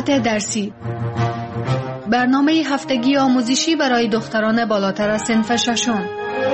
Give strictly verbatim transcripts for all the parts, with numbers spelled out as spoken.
ساعت درسی، برنامه هفتگی آموزشی برای دختران بالاتر از صنف ششم.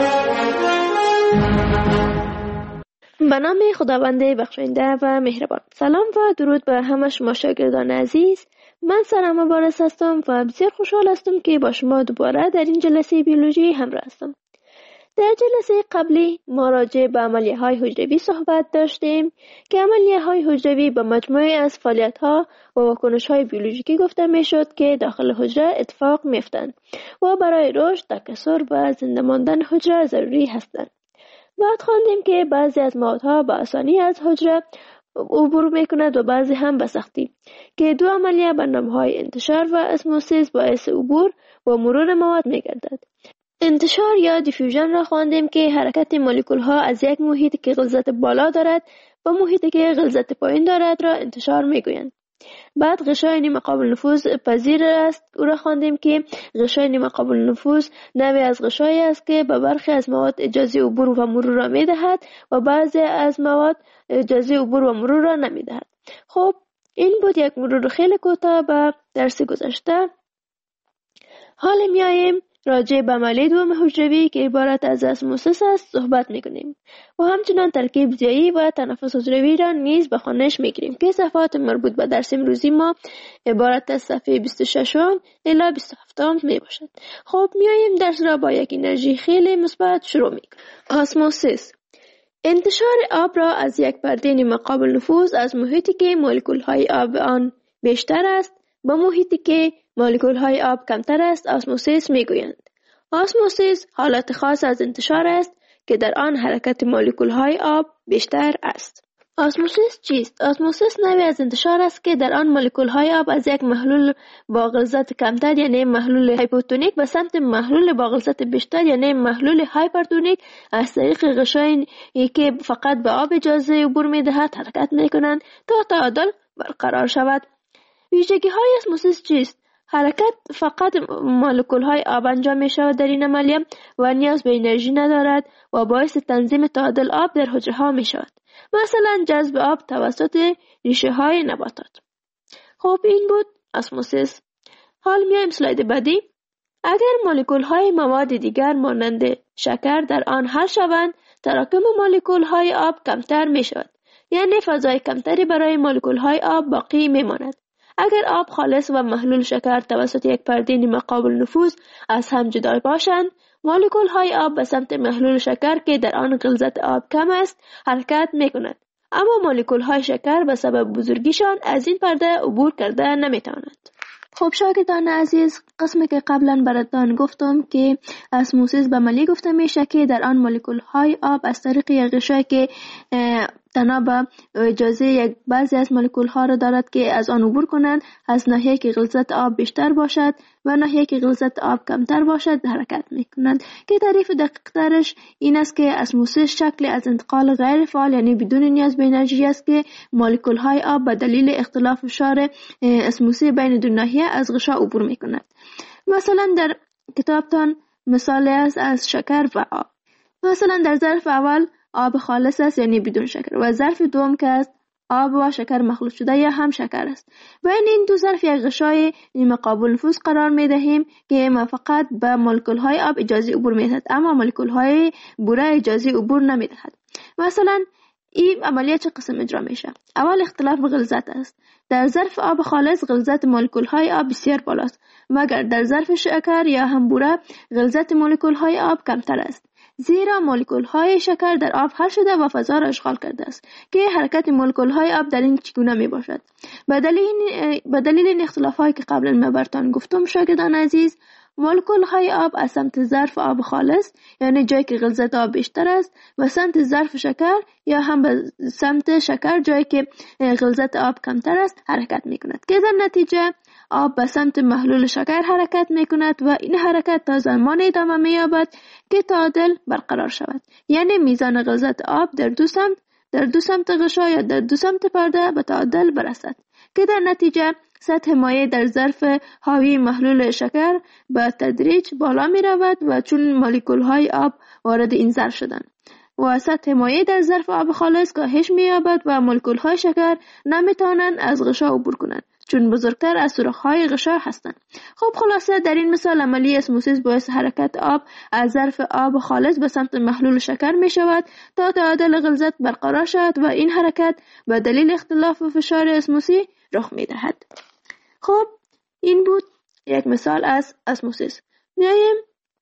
به نام خداوند بخشنده و مهربان. سلام و درود به همه شما شاگردان عزیز. من سرم مبارز هستم و بسیار خوشحال هستم که با شما دوباره در این جلسه بیولوژی همراه هستم. در جلسه قبلی ما راجع به عملیه های حجروی صحبت داشتیم که عملیه های حجروی به مجموعه از فعالیت ها و واکنش های بیولوژیکی گفته می شد که داخل حجره اتفاق می افتند و برای رشد، تکثر و زنده ماندن حجره ضروری هستند. بعد خواندیم که بعضی از موادها به آسانی از حجره عبور می کند و بعضی هم به سختی، که دو عملیه به نام های انتشار و اسموسیس باعث عبور و مرور مواد می گردد. انتشار یا دیفیوژن را خواندیم که حرکت مولکول ها از یک محیطی که غلظت بالا دارد و محیطی که غلظت پایین دارد را انتشار می گویند. بعد غشای نیمه قابل نفوذ پذیر است او را خواندیم که غشای نیمه قابل نفوذ نوعی از غشایی است که به برخی از مواد اجازه عبور و مرور را می دهد و بعضی از مواد اجازه عبور و مرور را نمی دهد. خب این بود یک مرور خیلی کوتاه به درس گذشته. حالا میاییم راجع به عملیه دوم حجروی که عبارت از اسموسیس است صحبت میکنیم و همچنان ترکیب زیایی و تنفس حجروی را نیز به خوانش میگیریم که صفحات مربوط به درس امروزی ما عبارت از صفحه بیست و شش الی بیست و هفت می باشد. خب میاییم درس را با یک انرژی خیلی مثبت شروع میکنیم. اسموسیس، انتشار آب را از یک پرده نیمه قابل نفوذ از محیطی که مولکول های آب آن بیشتر است با محیطی که مولکول های آب کمتر است اسموسیس میگویند. اسموسیس حالت خاص از انتشار است که در آن حرکت مولکول های آب بیشتر است. اسموسیس چیست؟ اسموسیس نوعی از انتشار است که در آن مولکول های آب از یک محلول با غلظت کمتر یعنی محلول هایپوتونیک به سمت محلول با غلظت بیشتر یعنی محلول هایپرتونیک از طریق غشایی که فقط به آب اجازه عبور میدهد حرکت میکنند تا تعادل برقرار شود. ویژگی های اسموسیس چیست؟ حرکت فقط مولکول های آب انجام می شود در این عملیه و نیاز به انرژی ندارد و باعث تنظیم تعادل آب در حجره ها می شود، مثلا جذب آب توسط ریشه های نباتات. خب این بود اسموسیس. حال میایم اسلاید بعدی. اگر مولکول های مواد دیگر مانند شکر در آن حل شوند تراکم مولکول های آب کمتر می شود، یعنی فضای کمتری برای مولکول های آب باقی می ماند. اگر آب خالص و محلول شکر توسط یک پرده نیمه قابل نفوذ از هم جدا باشند مولکول های آب به سمت محلول شکر که در آن غلظت آب کم است حرکت می کند، اما مولکول های شکر به سبب بزرگیشان از این پرده عبور کرده نمی توانند. خب شاگردان عزیز، قسمی که قبلا براتان گفتم که اسموسیس به عملیه گفته میشه که در آن مولکول های آب از طریق یک غشایی که تنها اجازه یک بعضی از مولکول ها را دارد که از آن عبور کنند از ناحیه که غلظت آب بیشتر باشد و ناحیه که غلظت آب کمتر باشد حرکت میکنند، که تعریف دقیق ترش این است که اسموسیس شکل از انتقال غیر فعال یعنی بدون نیاز به انرژی است که مولکول های آب به دلیل اختلاف فشار اسموسی بین دو ناحیه از غشا عبور میکنند. مثلا در کتابتان مثال است از شکر و آب. مثلا در ظرف اول آب خالص است یعنی بدون شکر و ظرف دوم که است آب و شکر مخلوط شده یا هم شکر است. بین این دو ظرف یک غشای نیمه قابل نفوذ قرار می دهیم که ما فقط به مولکول های آب اجازه عبور می دهد اما مولکول های بوره اجازه عبور نمی دهد. مثلا این عملیه چه قسم اجرا میشه؟ اول اختلاف غلظت است. در ظرف آب خالص غلظت مولکول های آب بسیار بالاست، مگر در ظرف شکر یا هم بوره غلظت مولکول های آب کمتر است، زیرا مولکول های شکر در آب حل شده و فضا را اشغال کرده است که حرکت مولکول های آب در این چگونه می باشد. به دلیل این اختلاف هایی که قبلا من براتون گفتم شاگردان عزیز، مولکول های آب از سمت ظرف آب خالص یعنی جایی که غلظت آب بیشتر است و سمت ظرف شکر یا هم به سمت شکر جایی که غلظت آب کمتر است حرکت می کند، که در نتیجه آب به سمت محلول شکر حرکت می کند و این حرکت تا زمان ادامه می یابد که تعادل برقرار شود، یعنی میزان غلظت آب در دو سمت در دو سمت غشا یا در دو سمت پرده به تعادل برسد، که در نتیجه سطح مایع در ظرف حاوی محلول شکر به تدریج بالا می رود و چون مولکول های آب وارد این ظرف شدند و سطح مایع در ظرف آب خالص کاهش می یابد و مولکول های شکر نمی توانند از غشا عبور کنند چون بزرگتر از سوراخ‌های غشا هستند. خب خلاصه در این مثال عملیه اسموسیس باعث حرکت آب از ظرف آب خالص به سمت محلول شکر می شود تا تعادل غلظت برقرار شود و این حرکت به دلیل اختلاف فشار اسموسی رخ می دهد. خب این بود یک مثال از اسموسیس. میایم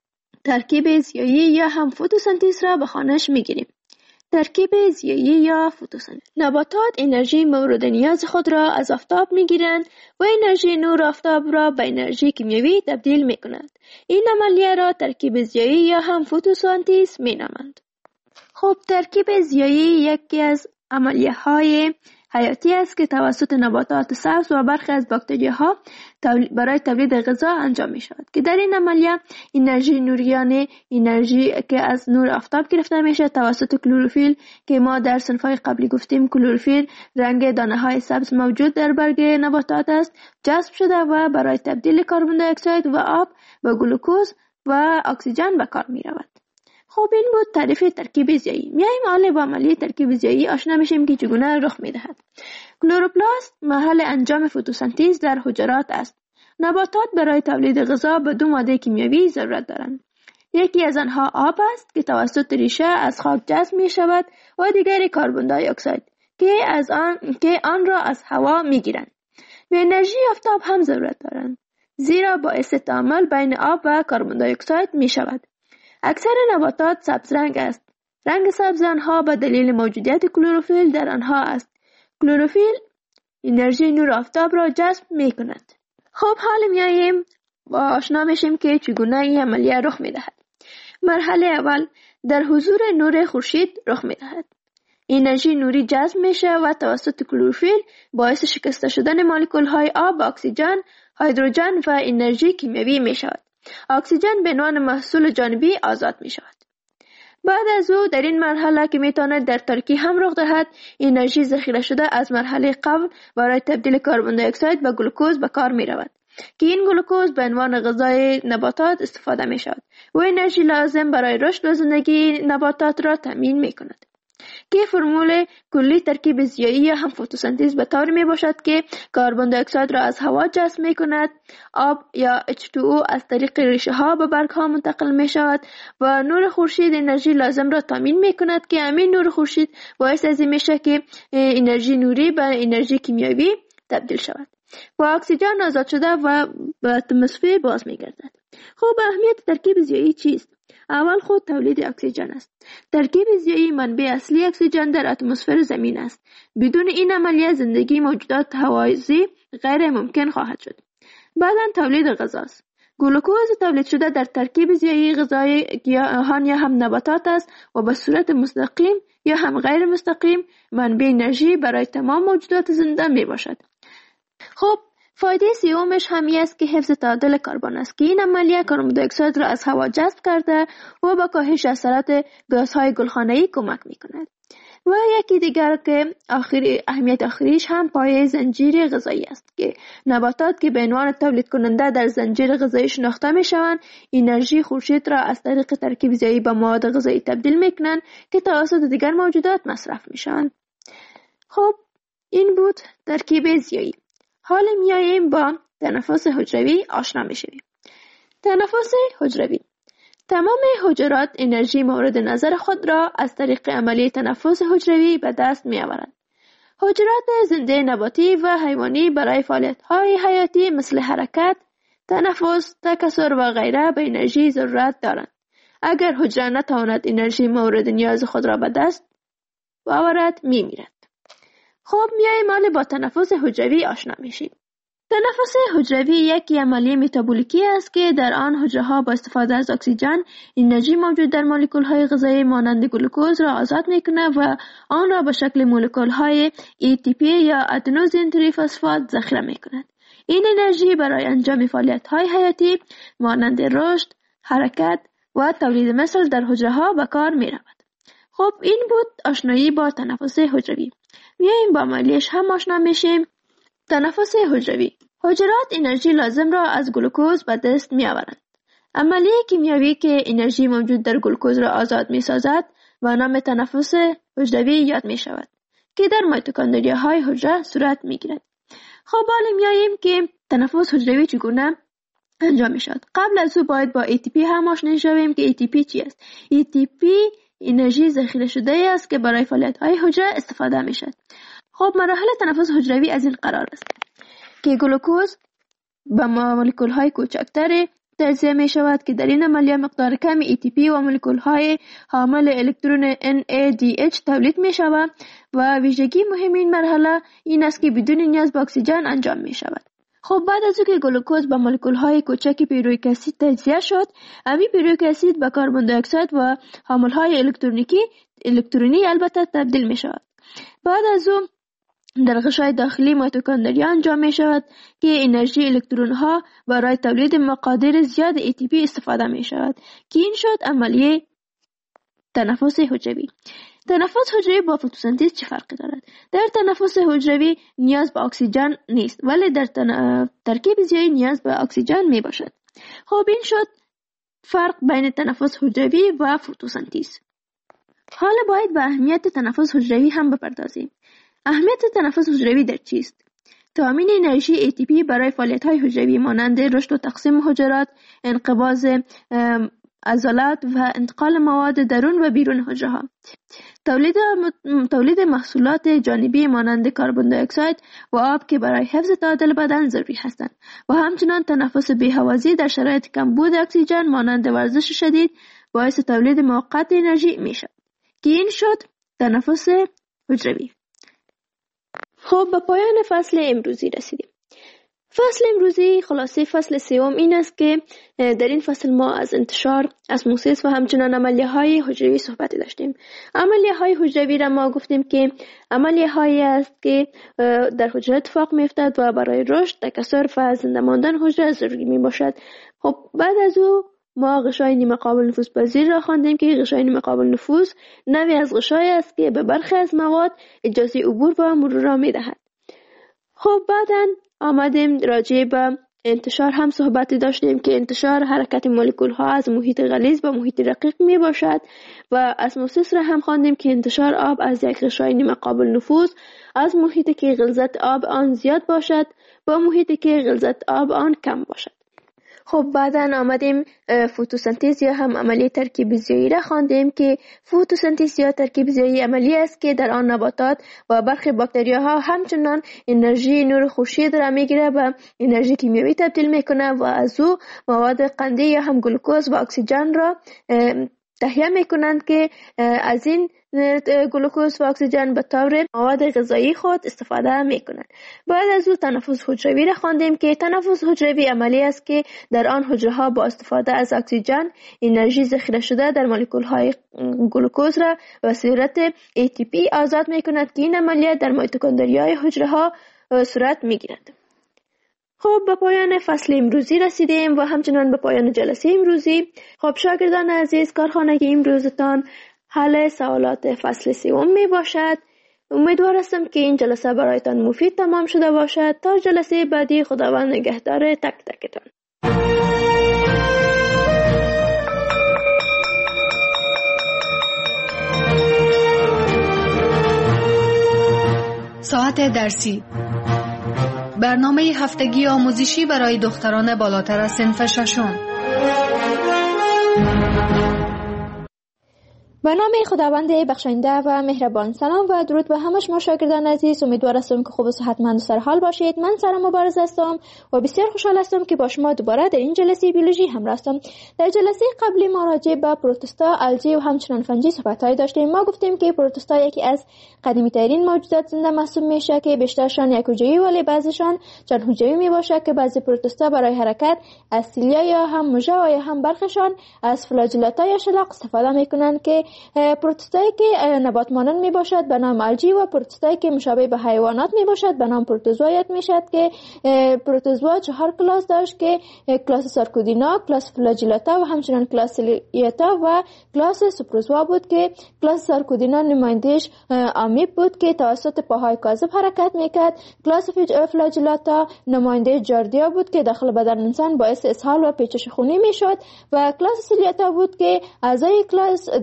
ترکیب زیایی یا هم فتوسنتز را به خوانش می گیریم. ترکیب زیایی یا فتوسنتز. نباتات انرژی مورد نیاز خود را از آفتاب می گیرند و انرژی نور آفتاب را به انرژی کیمیایی تبدیل می کنند. این عملیه را ترکیب زیایی یا هم فتوسنتز می نامند. خب ترکیب زیایی یکی از عملیه های حیاتی است که توسط نباتات سبز و برخی از باکتریاها برای تولید غذا انجام می شود که در این عملیه انرژی نوریانه، انرژی که از نور آفتاب گرفته می شود توسط کلروفیل که ما در صنفهای قبلی گفتیم کلروفیل رنگ دانه های سبز موجود در برگ نباتات است، جذب شده و برای تبدیل کربن دی اکساید و آب به گلوکوز و اکسیژن به کار می رود. خب این بود تعریف ترکیب زیایی. میایم حالا با عملیه ترکیب زیایی آشنا میشیم که چگونه رخ میدهد. کلوروپلاست محل انجام فتوسنتز در حجرات است. نباتات برای تولید غذا به دو ماده کیمیایی ضرورت دارند. یکی از آنها آب است که توسط ریشه از خاک جذب می شود و دیگری کربن دی اکساید که از آن که آن را از هوا میگیرند. به انرژی آفتاب هم ضرورت دارند زیرا باعث تعامل بین آب و کربن دی اکساید می شود. اکثر نباتات سبز رنگ است. رنگ سبز آنها به دلیل موجودیت کلروفیل در آنها است. کلروفیل انرژی نور آفتاب را جذب می کند. خب حالا میاییم با آشنا میشیم که چگونه این عملیه رخ می دهد. مرحله اول در حضور نور خورشید رخ می دهد. انرژی نوری جذب میشه و توسط کلروفیل باعث شکسته شدن مولکول های آب، اکسیژن، هیدروژن و انرژی کیمیایی می شود. اکسیژن به عنوان محصول جانبی آزاد می شود. بعد از او در این مرحله که می تواند در تاریکی هم رخ دهد انرژی ذخیره شده از مرحله قبل برای تبدیل کربن دی اکساید به گلوکوز به کار می رود که این گلوکوز به عنوان غذای نباتات استفاده می شود و انرژی لازم برای رشد و زندگی نباتات را تامین می کند. که فرمول کلی ترکیب زیایی یا هم فتوسنتز به طور می باشد که کربن دی اکساید را از هوا جذب می کند، آب یا اچ تو او از طریق ریشه ها به برگ ها منتقل می شود و نور خورشید انرژی لازم را تامین می کند که همین نور خورشید باعث از این می شود که انرژی نوری به انرژی کیمیایی تبدیل شود و اکسیژن آزاد شده و به اتمسفر باز می گردد. خب اهمیت ترکیب زیایی چیست؟ اول خود تولید اکسیژن است. ترکیب زیایی منبع اصلی اکسیژن در اتمسفر زمین است. بدون این عملیه زندگی موجودات هوازی غیر ممکن خواهد شد. بعداً تولید غذا است. گلوکوز تولید شده در ترکیب زیایی غذای گیاهان یا هم نباتات است و به صورت مستقیم یا هم غیر مستقیم منبع انرژی برای تمام موجودات زنده می باشد. خب فایده سومش همی است که حفظ تعادل کربن است که این عملیه کربن دی اکساید را از هوا جذب کرده و با کاهش اثرات گازهای گلخانه‌ای کمک می‌کند. و یکی دیگر که آخری اهمیت آخریش هم پایه زنجیره غذایی است که نباتات که به عنوان تولید کننده در زنجیره غذایی شناخته می‌شوند انرژی خورشید را از طریق ترکیب زیایی به مواد غذایی تبدیل می‌کنند که توسط دیگر موجودات مصرف می‌شوند. خب این بود ترکیب زیایی. حالا میاییم با تنفس حجروی آشنا میشویم. تنفس حجروی تمام حجرات انرژی مورد نظر خود را از طریق عملیه تنفس حجروی به دست میآورند. حجرات زنده نباتی و حیوانی برای فعالیت‌های حیاتی مثل حرکت، تنفس، تکثر و غیره به انرژی ضرورت دارند. اگر حجره نتواند انرژی مورد نیاز خود را به دست بیاورد میمیرد. خب میاییم حالا با تنفس حجروی آشنا میشیم. تنفس حجروی یک عملیه متابولیکی است که در آن حجره ها با استفاده از اکسیژن انرژی موجود در مولکول های غذایی مانند گلوکوز را آزاد میکنه و آن را به شکل مولکول های ای تی پی یا ادنوزین تریفسفات ذخیره میکند. این انرژی برای انجام فعالیت های حیاتی مانند رشد، حرکت و تولید مثل در حجره ها به کار میرود. خب این بود آشنایی با تنفس حجروی. میاییم با عملیش هم آشنا میشیم. تنفس حجروی. حجرات انرژی لازم را از گلوکوز به دست می آورند. عملیه کیمیایی که انرژی موجود در گلوکوز را آزاد می سازد و نام تنفس حجروی یاد می شود که در میتوکندریاهای حجره صورت می گیرد. خب حالا میاییم که تنفس حجروی چگونه انجام میشد. قبل از او باید با ای تی پی هم آشنا شویم که ای تی پی چی است. ای تی پی انرژی ذخیره شده است که برای فعالیت‌های حجره استفاده میشد. خب مراحل تنفس حجروی از این قرار است که گلوکوز به مولکول‌های کوچکتر تجزیه می شود که در این عملیه مقدار کمی ای تی پی و مولکول‌های حامل الکترون ان ای دی اچ تولید می شود و ویژگی مهم این مرحله این است که بدون نیاز به اکسیژن انجام می شود. خب بعد از اینکه گلوکوز به مولکول‌های کوچک پیرویک اسید تجزیه شد، همین پیرویک اسید به کربن دی اکساید و حامل‌های الکترونیکی الکترونی البته تبدیل می شود. بعد از اون در غشای داخلی میتوکندریا انجام می شود که انرژی الکترون ها برای تولید مقادیر زیاد ای تی پی استفاده می شود که این شد عملیه تنفس حجروی. تنفس حجروی با فتوسنتز چه فرقی دارد؟ در تنفس حجروی نیاز به اکسیژن نیست ولی در تن... ترکیب زیایی نیاز به اکسیژن می باشد. خب این شد فرق بین تنفس حجروی و فتوسنتز. حالا باید به اهمیت تنفس حجروی هم بپردازیم. اهمیت تنفس حجروی در چیست؟ تامین انرژی ای تی پی برای فعالیت‌های حجروی مانند رشد و تقسیم حجرات، انقباض عضلات و انتقال مواد درون و بیرون حجره. تولید تولید محصولات جانبی مانند کربن دی اکساید و آب که برای حفظ تعادل بدن ضروری هستند و همچنین تنفس بی‌هوازی در شرایط کمبود اکسیژن مانند ورزش شدید باعث تولید موقت انرژی میشد که این شد تنفس حجروی. خب به پایان فصل امروزی رسیدیم. فصل امروزی خلاصه فصل سوم این است که در این فصل ما از انتشار اسموسیس و همچنان عملیه های حجروی صحبت داشتیم. عملیه های حجروی را ما گفتیم که عملیه هایی است که در حجره اتفاق می افتد و برای رشد، تکثر و زنده ماندن حجره ضروری می باشد. خب بعد از او ما غشای نیمه قابل نفوذ پذیر را خواندیم که غشای نیمه قابل نفوذ نوعی از غشای است که به برخی از مواد اجازه عبور و مرور را می دهد. خب بعداً آمدیم راجع به انتشار هم صحبتی داشتیم که انتشار حرکت مولکول ها از محیط غلیظ به محیط رقیق می باشد و اسموسیس را هم خواندیم که انتشار آب از یک غشای نیمه قابل نفوذ از محیطی که غلظت آب آن زیاد باشد با محیطی که غلظت آب آن کم باشد. خب بعداً آمدیم فتوسنتز یا هم عملیه ترکیب زیایی را خواندیم که فتوسنتز یا ترکیب زیایی عملی است که در آن نباتات و برخی باکتریاها همچنان انرژی نور خورشید را میگیره و انرژی کیمیایی تبدیل میکنه و از او مواد قندی یا هم گلوکوز و اکسیژن را تهیه میکنند که از این گلوکوز و اکسیژن به طور مواد غذایی خود استفاده میکنند. بعد از او تنفس حجروی را خواندیم که تنفس حجروی عملی است که در آن حجره ها با استفاده از اکسیژن انرژی ذخیره شده در مولکول های گلوکوز را به صورت ای تی پی آزاد میکند که این عملیات در میتوکندریای حجره ها صورت میگیرد. خب به پایان فصل امروزی رسیدیم و همچنان به پایان جلسه امروزی. خب شاگردان عزیز، کارخانه امروزتان حل سوالات فصل سوم می باشد. امیدوار هستم که این جلسه برایتان مفید تمام شده باشد. تا جلسه بعدی، خداوند نگهدار تک تکتان. ساعت درسی، برنامه هفتگی آموزشی برای دختران بالاتر از صنف ششم. به نام خداوند بخشنده و مهربان. سلام و درود به همه شما شاگردان عزیز. امیدوار هستم که خوب و صحتمند و سرحال باشید. من سارا مبارز هستم و بسیار خوشحال هستم که با شما دوباره در این جلسه بیولوژی همراه هستم. در جلسه قبلی ما راجع به پروتوستا، الژی و همچنین فنجی صحبت‌های داشتیم. ما گفتیم که پروتوستا یکی از قدیمی ترین موجودات زنده محسوب میشه که بیشترشان یک حجروی ولی بعضیشان چند حجروی میباشه که بعضی پروتوستا برای حرکت از سیلیا یا هم موژه و یا هم برخشان از فلاجلتا یا شلاق استفاده میکنن که پروتوستایی که نبات مانند می باشد به نام الژی و پروتوستایی که مشابه به حیوانات می باشد به نام پروتوزوا یاد می شد که پروتوزوا چهار کلاس داشت که کلاس سارکودینا، کلاس فلاجلتا و همچنین کلاس سیلیتا و کلاس سپروزوا بود که کلاس سارکودینا نمایندش آمیب بود که توسط پاهای کاذب حرکت میکرد. کلاس فلاجلتا نماینده جاردیا بود که داخل بدن انسان باعث اسهال و پیچش خونی میشد و کلاس سیلیتا بود که اعضای کلاس دارای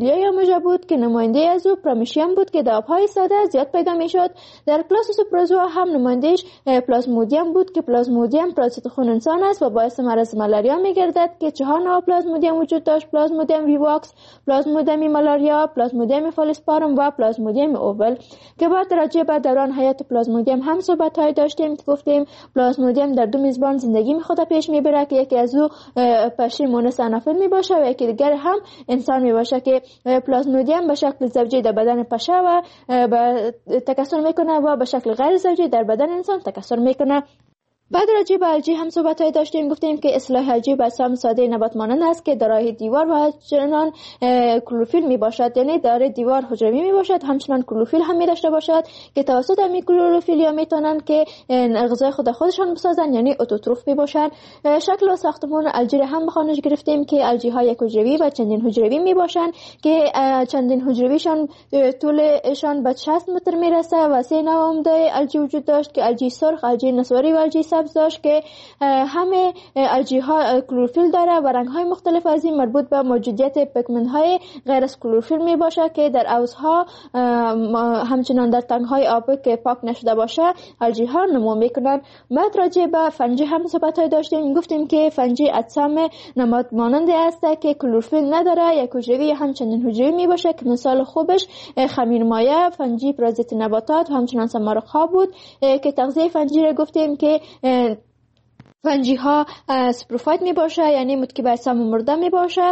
کلیه یا موژه بود که نماینده از او پرامشیم بود که در آبهای ساده زیاد پیدا میشد. در کلاس سوپروزوا هم نمایندهش پلازمودیم بود که پلازمودیم پارازیت خون انسان است و باعث مرض مالاریا میگردد که چهار نوع پلازمودیم وجود داشت: پلازمودیم ویواکس، پلازمودیم مالاریا، پلازمودیم فالسپارم و پلازمودیم اوول که بعد راجع به دوران حیات پلازمودیم هم صحبت‌های داشتیم که گفتیم پلازمودیم در دو میزبان زندگی می خود پیش میبره که یکی از او پشه مونس انافل می باشه و یکی دیگر هم انسان می باشه که پلازمودیم به شکل زوجی در بدن پشه و به تکثر میکنه و به شکل غیر زوجی در بدن انسان تکثر میکنه. بعد راجع به الژی هم صحبت‌های داشتیم، گفتیم که اصطلاح الژی به اجسام ساده نبات مانند است که دارای دیوار و همچنان کلروفیل می باشد، یعنی دارای دیوار حجروی می باشد، همچنان کلروفیل هم می داشته باشد که توسط همین کلروفیل یا میتونن که غذای خود خودشان بسازن، یعنی اتوتروف می باشند. شکل و ساختمان الژی هم بخوانش گرفتیم که الژی ها یک حجروی و چندین حجروی می باشند که چندین حجرویشان طولشان به شصت متر می رسه و سه نوع عمده الژی وجود داشت که الژی سرخ، الژی نسواری و الژی داشت که همه الژی ها کلروفیل داره و رنگ های مختلف از این مربوط به موجودیت پیگمنت های غیر از کلروفیل می باشه که در عوضها همچنان در تنگ های آبی که پاک نشده باشه الژی ها نمو میکنن. بعد راجع به فنجی هم صحبت های داشتیم، گفتیم که فنجی اجسام نماد ماننده است که کلروفیل نداره، یک حجروی همچنین حجروی می باشه که مثال خوبش خمیر مایع، فنجی پارازیت نباتات و همچنان سمارق ها بود که تغذیه فنجی را گفتیم که فنجی ها سپروفایت می باشه، یعنی متکی به اجسام مرده می باشه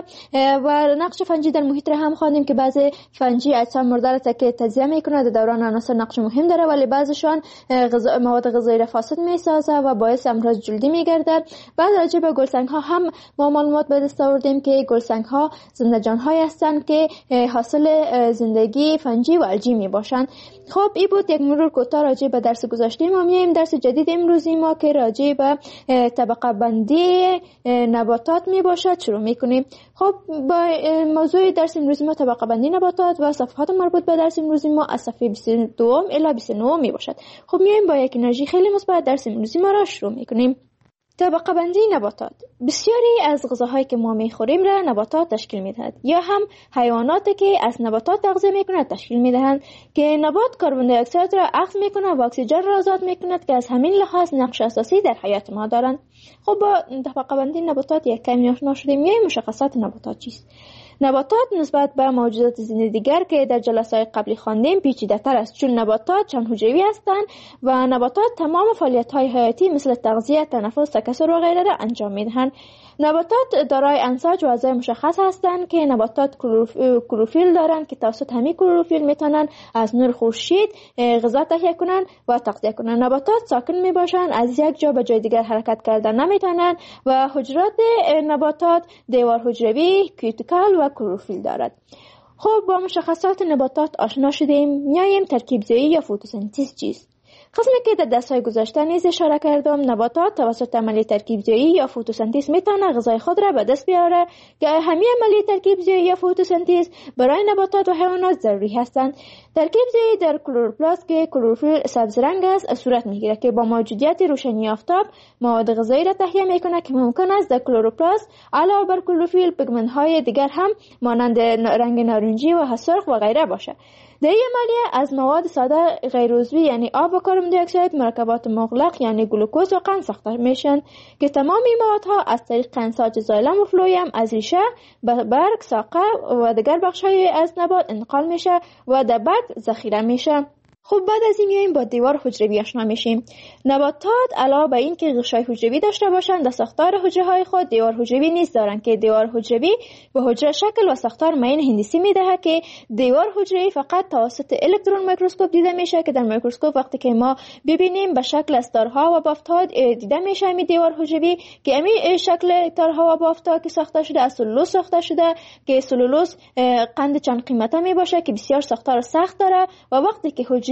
و نقش فنجی در محیط را هم خواندیم که بعضی فنجی اجسام مرده را که تجزیه میکنه در دوران عناصر نقش مهم داره، ولی بعضیشان غذا مواد غذایی را فاسد می سازه و باعث امراض جلدی می گرده. بعد راجع به گلسنگ ها هم ما معلومات به دست آوردیم که گلسنگ ها زنده جان های هستند که حاصل زندگی فنجی و الژی می باشند. خب این بود یک مرور کوتاه راجع به درس گذشته. ما میایم درس جدید امروزی ما که راجع به طبقه بندی نباتات می باشد شروع می کنیم. خب با موضوع درس امروزی ما طبقه بندی نباتات و صفحات مربوط به درس امروزی ما از صفحه بیست و دو الی بیست و نه می باشد. خب میایم با یک انرژی خیلی مثبت درس امروزی ما را شروع می کنیم. طبقه بندی نباتات. بسیاری از غذاهایی که ما میخوریم را نباتات تشکیل میدهد یا هم حیواناتی که از نباتات تغذیه میکنند تشکیل میدهند که نبات کربن دی اکساید را اخذ میکنه و اکسیژن را آزاد میکند که از همین لحاظ نقش اساسی در حیات ما دارند. خب با طبقه بندی نباتات یک کمی آشنا شدیم. یا مشخصات نباتات چیست؟ نباتات نسبت به موجودات زنده دیگر که در جلسات قبلی خواندیم پیچیده‌تر است، چون نباتات چند حجروی هستند و نباتات تمام فعالیت‌های حیاتی مثل تغذیه، تنفس، تکثر و غیره را انجام می‌دهند. نباتات دارای انساج و اعضای مشخص هستند که نباتات کلروفیل دارند که توسط همین کلروفیل میتونن از نور خورشید غذا تهیه کنند و تغذیه کنند. نباتات ساکن میباشند، از یک جا به جای دیگر حرکت کردن نمیتونند و حجرات نباتات دیوار حجروی، کیوتیکل و کلروفیل دارد. خب با مشخصات نباتات آشنا شدیم. میایم ترکیب زایی یا فتوسنتز چیست؟ قسمی که در درس‌های گذشته نیز اشاره کردم، نباتات توسط عملیه ترکیب زایی یا فتوسنتز میتونه غذای خود را به دست بیاره که همین عملیه ترکیب زایی یا فتوسنتز برای نباتات و حیوانات ضروری هستند. ترکیب زایی در کلروپلاست که کلروفیل سبز رنگ است صورت میگیره که با موجودیت روشنی آفتاب مواد غذایی را تهیه میکنه که ممکن است در کلروپلاست علاوه بر کلروفیل پیگمنت های دیگر هم مانند رنگ نارنجی و سرخ و غیره باشه. در این عملیه از مواد ساده غیر عضوی یعنی آب و کربن دی اکساید مرکبات مغلق یعنی گلوکوز و قند ساخته میشن که تمام این موادها از طریق انساج زایلم و فلویم از ریشه به برگ، ساقه و دیگر بخش‌های از نبات انتقال میشه و در برگ ذخیره میشه. خب بعد از این میایم با دیوار حجروی آشنا میشیم. نباتات علاوه بر این که غشای حجروی داشته باشند، در ساختار حجره های خود دیوار حجروی نیز دارند که دیوار حجروی به حجره شکل و ساختار معین هندسی میدهد که دیوار حجروی فقط توسط الکترون میکروسکوپ دیده میشه که در میکروسکوپ وقتی که ما ببینیم به شکل از تارها و بافت‌ها دیده میشه می دیوار حجروی که امی شکل تارها و بافت‌ها که ساخته شده از سلولوز ساخته شده که سلولوز قند چند قیمته می باشه که بسیار ساختار سخت داره و وقتی که حجره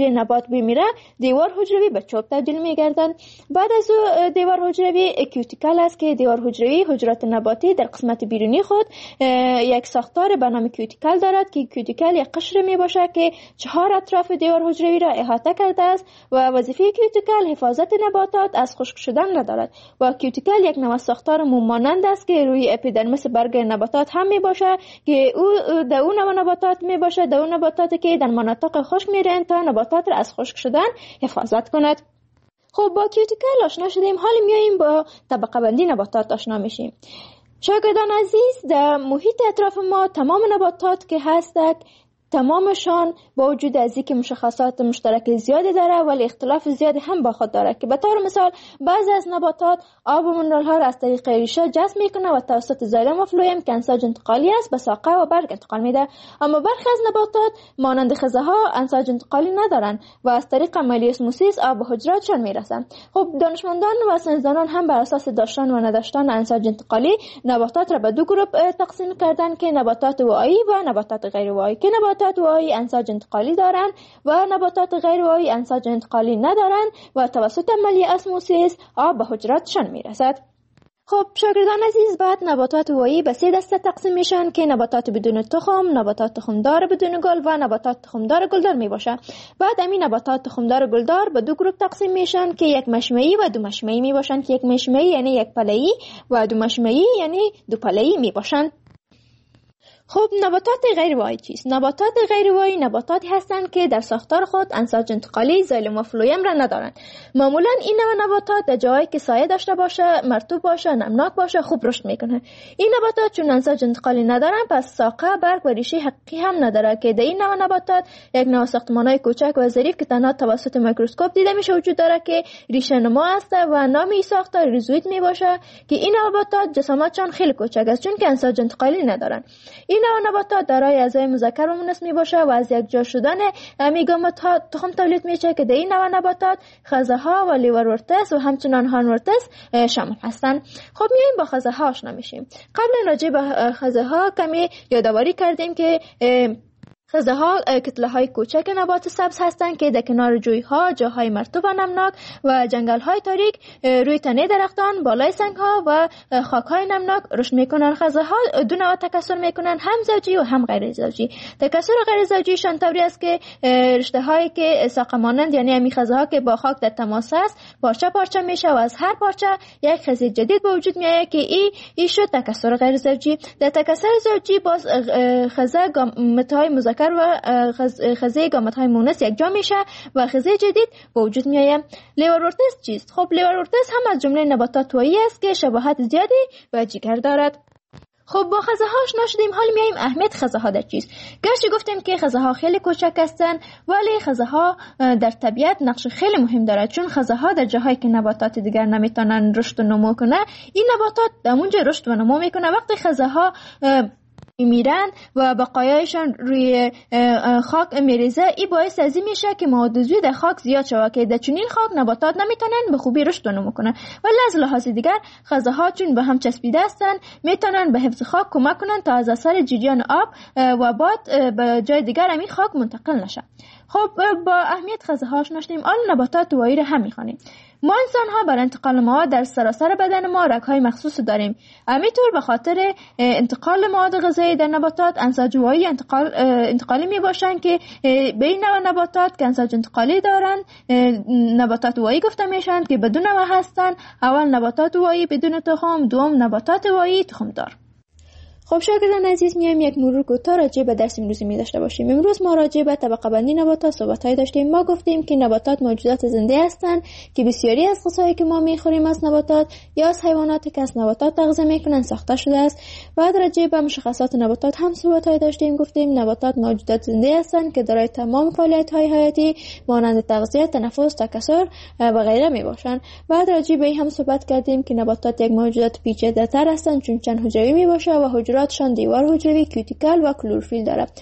نتیجه نبات بمیره دیوار حجروی به چوب تبدیل میگردند. بعد از او دیوار حجروی کیوتیکل است که دیوار حجروی حجرات نباتی در قسمت بیرونی خود یک ساختار به نام کیوتیکل دارد که کیوتیکل یک قشر می باشه که چهار اطراف دیوار حجروی را احاطه کرده است و وظیفه کیوتیکل حفاظت نباتات از خشک شدن را دارد و کیوتیکل یک نوع ساختار موم مانند است که روی اپیدرمیس برگ نباتات هم می باشه که او در اون نوع نباتات می باشه در اون نباتاتی که در مناطق خشک میرن تا نباتات را از خشک شدن حفاظت کند. خب با کیوتیکل آشنا شدیم، حالا میاییم با طبقه بندی نباتات آشنا میشیم. شاگردان عزیز، در محیط اطراف ما تمام نباتات که هستند تمامشان با وجود از اینکه مشخصات مشترک زیادی داره ولی اختلاف زیادی هم با خود داره که به طور مثال بعضی از نباتات آب و منرال ها را از طریق ریشه جذب میکنه و توسط زایلم و فلویم که انساج انتقالی است به ساقه و برگ انتقال میده، اما برخی از نباتات مانند خزه ها انساج انتقالی ندارن و از طریق عملیه اسموسیس آب به حجراتشان میرسن. خب دانشمندان و ساینسدانان هم بر اساس داشتن و نداشتن انساج انتقالی نباتات را به دو گروه تقسیم کردن که نباتات واعی و نباتات غیر واعی، که نباتات واعی انساج انتقالی دارند و نباتات غیر واعی انساج انتقالی ندارند و توسط عملیه اسموسیس آب به حجراتشان میرسد. خب شاگردان عزیز، بعد نباتات واعی به سه دسته تقسیم میشن که نباتات بدون تخم، نباتات تخمدار بدون گل و نباتات تخمدار گلدار میباشه. بعد همین نباتات تخمدار گلدار به دو گروه تقسیم میشن که یک مشمعی و دو مشمعی میباشن که یک مشمعی یعنی یک پله‌ای و دو مشمعی یعنی دو پله‌ای میباشن. خب نباتات غیر واعی چیست؟ نباتات غیر واعی نباتاتی هستند که در ساختار خود انساج انتقالی زایلم و فلویم را ندارند. معمولا این نوع نباتات در جایی که سایه داشته باشه، مرطوب باشه، نمناک باشه خوب رشد میکنه. این نباتات چون انساج انتقالی ندارن پس ساقه، برگ و ریشه حقیقی هم نداره که در این نوع نباتات یک نوع ساختمانای کوچک و ظریف که تنها توسط میکروسکوپ دیده میشه وجود داره که ریشه نما است و نام این ساختار ریزوید میباشه که این نباتات جسامتشان خیلی کوچک است چون که انساج انتقالی ندارن. این نوع نباتات دارای اعضای مذکر و مؤنث میباشه و از یک جا شدن امیگامات ها تخم تولید میشه که در این نوع نباتات خزه ها و لیورورتس و همچنان هانورتس شامل هستند. خب میایم با خزه ها آشنا میشیم. قبل راجع به خزه ها کمی یادآوری کردیم که خزه ها کتله های کوچک نبات سبز هستند که در کنار جوی ها، جاهای مرطوب و نمناک و جنگل های تاریک روی تنه درختان، بالای سنگ ها و خاک های نمناک رشد میکنن. خزه ها دو نوع تکثر میکنن، هم زوجی و هم غیر زوجی. تکثر غیر زوجی شان طوری است که رشته هایی که ساقه مانند یعنی همین خزه ها که با خاک در تماس است پارچه پارچه میشه و از هر پارچه یک خزه جدید به وجود میاد که این این شد تکثر غیر زوجی. در تکثر زوجی باز خزه گامت های مذکر و خزه گامت های مؤنث یک جا میشه و خزه جدید به وجود میآید. لیورورتس چیست؟ خب لیورورتس هم از جمله نباتات واعی است که شباهت زیادی به جگر دارد. خب با خزه ها آشنا شدیم، حال میایم اهمیت خزه ها در چیست. گرچه گفتیم که خزه ها خیلی کوچک هستند ولی خزه ها در طبیعت نقش خیلی مهم دارد چون خزه ها در جاهایی که نباتات دیگر نمیتونن رشد و نمو کنه این نباتات در اونجا رشد و نمو میکنه. وقتی خزه ها میرن و بقایایشان روی خاک میریزه این باعث ازی میشه که مواد عضوی در خاک زیاد شود که در چنین خاک نباتات نمیتونن به خوبی رشد و نمو کنن. ولی از لحاظ دیگر خزه ها چون به هم چسبیده هستن میتونن به حفظ خاک کمک کنن تا از اثر جریان آب و باد به جای دیگر همین خاک منتقل نشه. خب با اهمیت خزه ها آشنا شدیم، آن نباتات واعی را هم میخوانیم. ما انسان ها برای انتقال مواد در سراسر بدن ما رگ های مخصوص داریم. همینطور به خاطر انتقال مواد غذایی در نباتات انساج واعی انتقال انتقالی می باشند که به این نوع نباتات که انساج انتقالی دارند نباتات واعی گفته میشن که بدون نوع هستند. اول نباتات واعی بدون تخم، دوم نباتات واعی تخم دار. خب شاگردان عزیز میایم یک مرور کوتاه راجع به درس امروزی می داشته باشیم. امروز ما راجع به طبقه بندی نباتات صحبت‌های داشتیم. ما گفتیم که نباتات موجودات زنده هستند که بسیاری از غذایی که ما میخوریم از نباتات یا از حیواناتی که از نباتات تغذیه میکنن ساخته شده است. بعد راجع به مشخصات نباتات هم صحبت‌های داشتیم. گفتیم نباتات موجودات زنده هستند که دارای تمام فعالیت‌های حیاتی مانند تغذیه، تنفس، تکثر و غیره میباشند. بعد راجع به این هم صحبت کردیم که نباتات یک موجودات پیچیده‌تر هستند چون چند حجروی میباشه و حجراتشان دیوار حجروی، کیوتیکل و کلروفیل داره.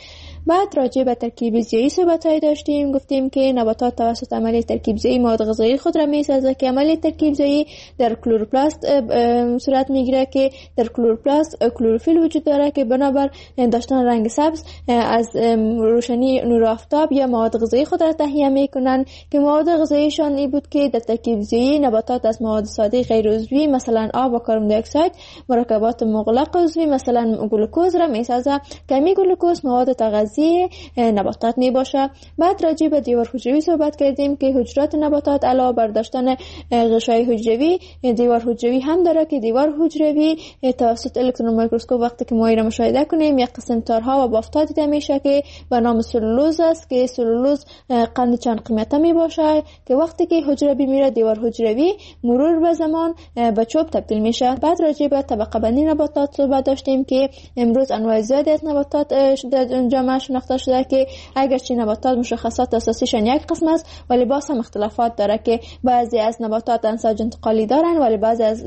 بعد راجع به ترکیب زیایی صحبت‌های داشتیم، گفتیم که نباتات توسط عملیه ترکیب زیایی مواد غذایی خود را می‌سازند که عملیه ترکیب زیایی در کلروپلاست صورت میگیره که در کلروپلاست کلروفیل وجود داره که بنابر داشتن رنگ سبز از روشنی نور آفتاب یا مواد غذایی خود را تهیه میکنن که مواد غذاییشان این بود که در ترکیب زیایی نباتات از مواد ساده غیر عضوی مثلا آب و کربن دی اکساید مرکبات مغلق عضوی مثلا گلوکوز را میسازه که می گلوکوز مواد تغذیه نباتات می باشه. بعد راجع به دیوار حجروی صحبت کردیم که حجرات نباتات علاوه بر داشتن غشای حجروی دیوار حجروی هم داره که دیوار حجروی توسط الکترون میکروسکوپ وقتی که ما را مشاهده کنیم یک قسم تارها و بافت‌ها دیده میشه که به نام سلولوز است که سلولوز قند چند قیمته می باشه که وقتی که حجره میره دیوار حجروی مرور به زمان به چوب تبدیل میشه. بعد راجع به طبقه بندی نباتات صحبت داشتیم که امروز انواع زیادی از نباتات در جامعه شناخته شده که اگرچه نباتات مشخصات اساسیشان یک قسم است ولی باز هم اختلافات داره که بعضی از نباتات انساج انتقالی دارن ولی بعضی از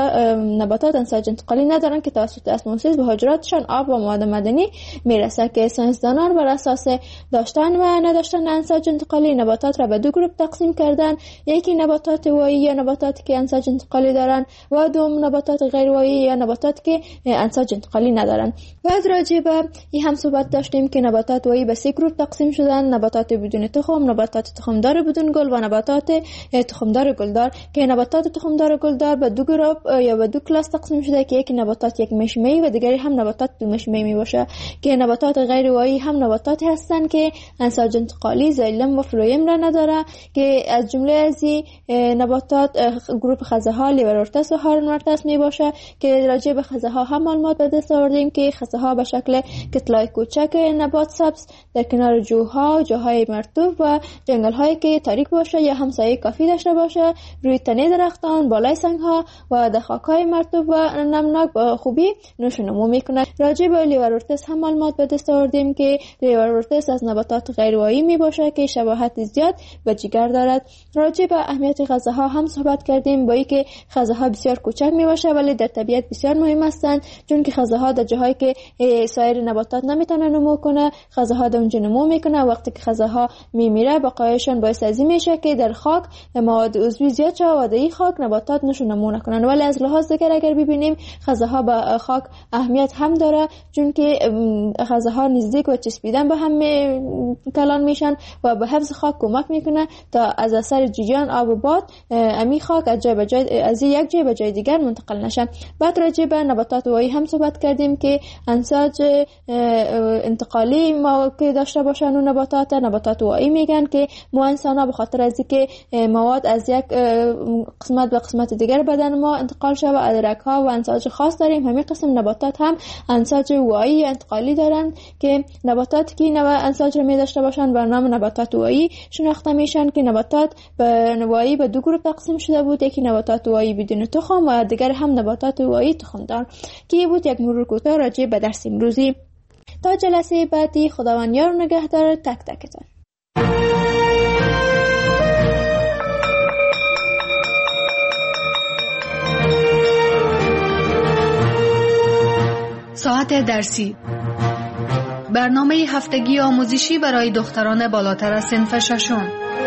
نباتات انساج انتقالی ندارن که توسط اسموسیس به حجراتشان آب و مواد معدنی میرسه که ساینسدانان بر اساس داشتن و نداشتن انساج انتقالی نباتات را به دو گروه تقسیم کردن، یکی نباتات وایی یا نباتاتی که انساج انتقالی دارن و دوم نباتات غیر وایی یا نباتاتی که انساج انتقالی ندارن. بعد راجع به این هم صحبت داشتیم که نباتات وایی به سه گروه تقسیم شدن، نباتات بدون تخم، نباتات تخمدار بدون گل و نباتات تخمدار گلدار که نباتات تخمدار گلدار به دو گروه یا به دو کلاس تقسیم شده که یکی نباتات یک مشمه‌ای و دیگری هم نباتات دو مشمه‌ای می باشه که نباتات غیر وایی هم نباتاتی هستند که انساج انتقالی زایلم و فلویم را نداره که از جمله از این نباتات گروه خزه‌ها لیورورتس و هارنورتس می باشه که راجع به خزه‌ها هم معلومات به دست آوردیم که خزه‌ها به شکل کتلای کوچک نبات سبز در کنار جوها، جاهای مرطوب و جنگل‌هایی که تاریک باشه یا همسایه کافی داشته باشه روی تنه درختان، بالای سنگ‌ها و در خاک‌های مرطوب و نمناک با خوبی نشو نمو میکنه. راجع به لیورورتس هم معلومات به دست آوردیم که لیورورتس از نباتات غیر وایی می باشه که شباهت زیاد به جگر دارد. راجع به اهمیت خزه‌ها هم صحبت کردیم با اینکه خزه‌ها بسیار کوچک می باشه ولی در طبیعت بسیار مهم هستند چون که خزه‌ها در جاهایی که سایر نباتات نمیتونه نمو کنه خزه‌ها در اونجا نمو میکنه. وقتی که خزه‌ها میمیره بقایشان باعث از این میشه که در خاک مواد عضوی زیاد شه و در این خاک نباتات نشو نمو نکنن. ولی از لحاظ دیگر اگر ببینیم خزه‌ها به خاک اهمیت هم داره چون که خزه‌ها نزدیک و چسبیدن به هم کلان میشن و به حفظ خاک کمک میکنه تا از اثر جریان آب و باد امی خاک از جای به جای از یک جای به جای دیگر منتقل نشه. بعد راجع به نباتات وایی هم صحبت کردیم که انساج انتقالی ما که داشته باشن و نباتات نباتات وایی میگن که ما انسان‌ها به خاطر از اینکه مواد از یک قسمت به قسمت دیگر بدن ما انتقال شود ادرک‌ها و انساج خاص داریم. همین قسم نباتات هم انساج وایی انتقالی دارن که نباتاتی که نوع انساج رو می داشته باشن به نام نباتات وایی شناخته میشن که نباتات به وایی به دو گروه تقسیم شده بود، یکی نباتات وایی بدون تخم و دیگر هم نباتات وایی تخم دار که بود یک مرور کوتاه راجع به درس امروزی. تا جلسه بعدی خداوند یار و نگهدار تک تکتان. ساعت درسی برنامه هفتگی آموزشی برای دختران بالاتر از صنف ششم.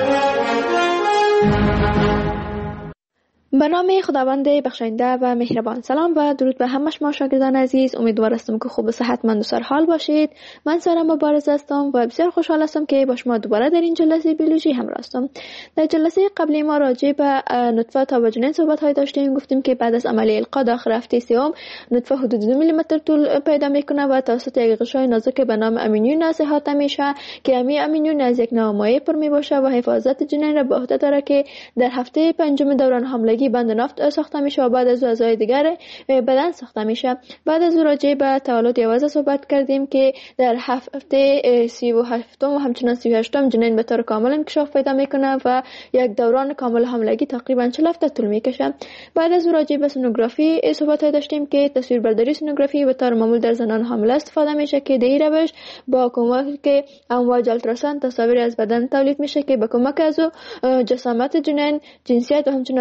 به نام خداوند بخشنده و مهربان. سلام و درود به همه شما شاگردان عزیز. امیدوار هستم که خوب و صحتمند و سرحال باشید. من سارا مبارز هستم و بسیار خوشحال هستم که با شما دوباره در این جلسه بیولوژی همراه هستم. در جلسه قبلی ما راجع به نطفه تا وجنین صحبت های داشتیم. گفتیم که بعد از عملیه القا داخل هفته سوم نطفه حدود دو میلی متر طول پیدا میکنه و توسط یک غشای نازک به نام امینیون احاطه میشه که امی امینیون از یک نوع مایع پر میباشه و حفاظت جنین را به عهده داره که در هفته پنجم دوران حاملگی بند نفت ساخته میشه و بعد از اعضای دیگر بدن ساخته میشه. بعد از راجع به تولد یوازه صحبت کردیم که در هفته سی و هفتم و همچنان سی و هشتم جنین به طور کامل انکشاف پیدا میکنه و یک دوران کامل حاملگی تقریبا چهل هفته طول میکشه. بعد از راجع به سونوگرافی صحبت داشتیم که تصویربرداری سونوگرافی به طور معمول در زنان حامله استفاده میشه که در این روش با کمک امواج التراساند تصاویر از بدن تولید میشه که به کمک از جسامت جنین، جنسیت و همچنان سن از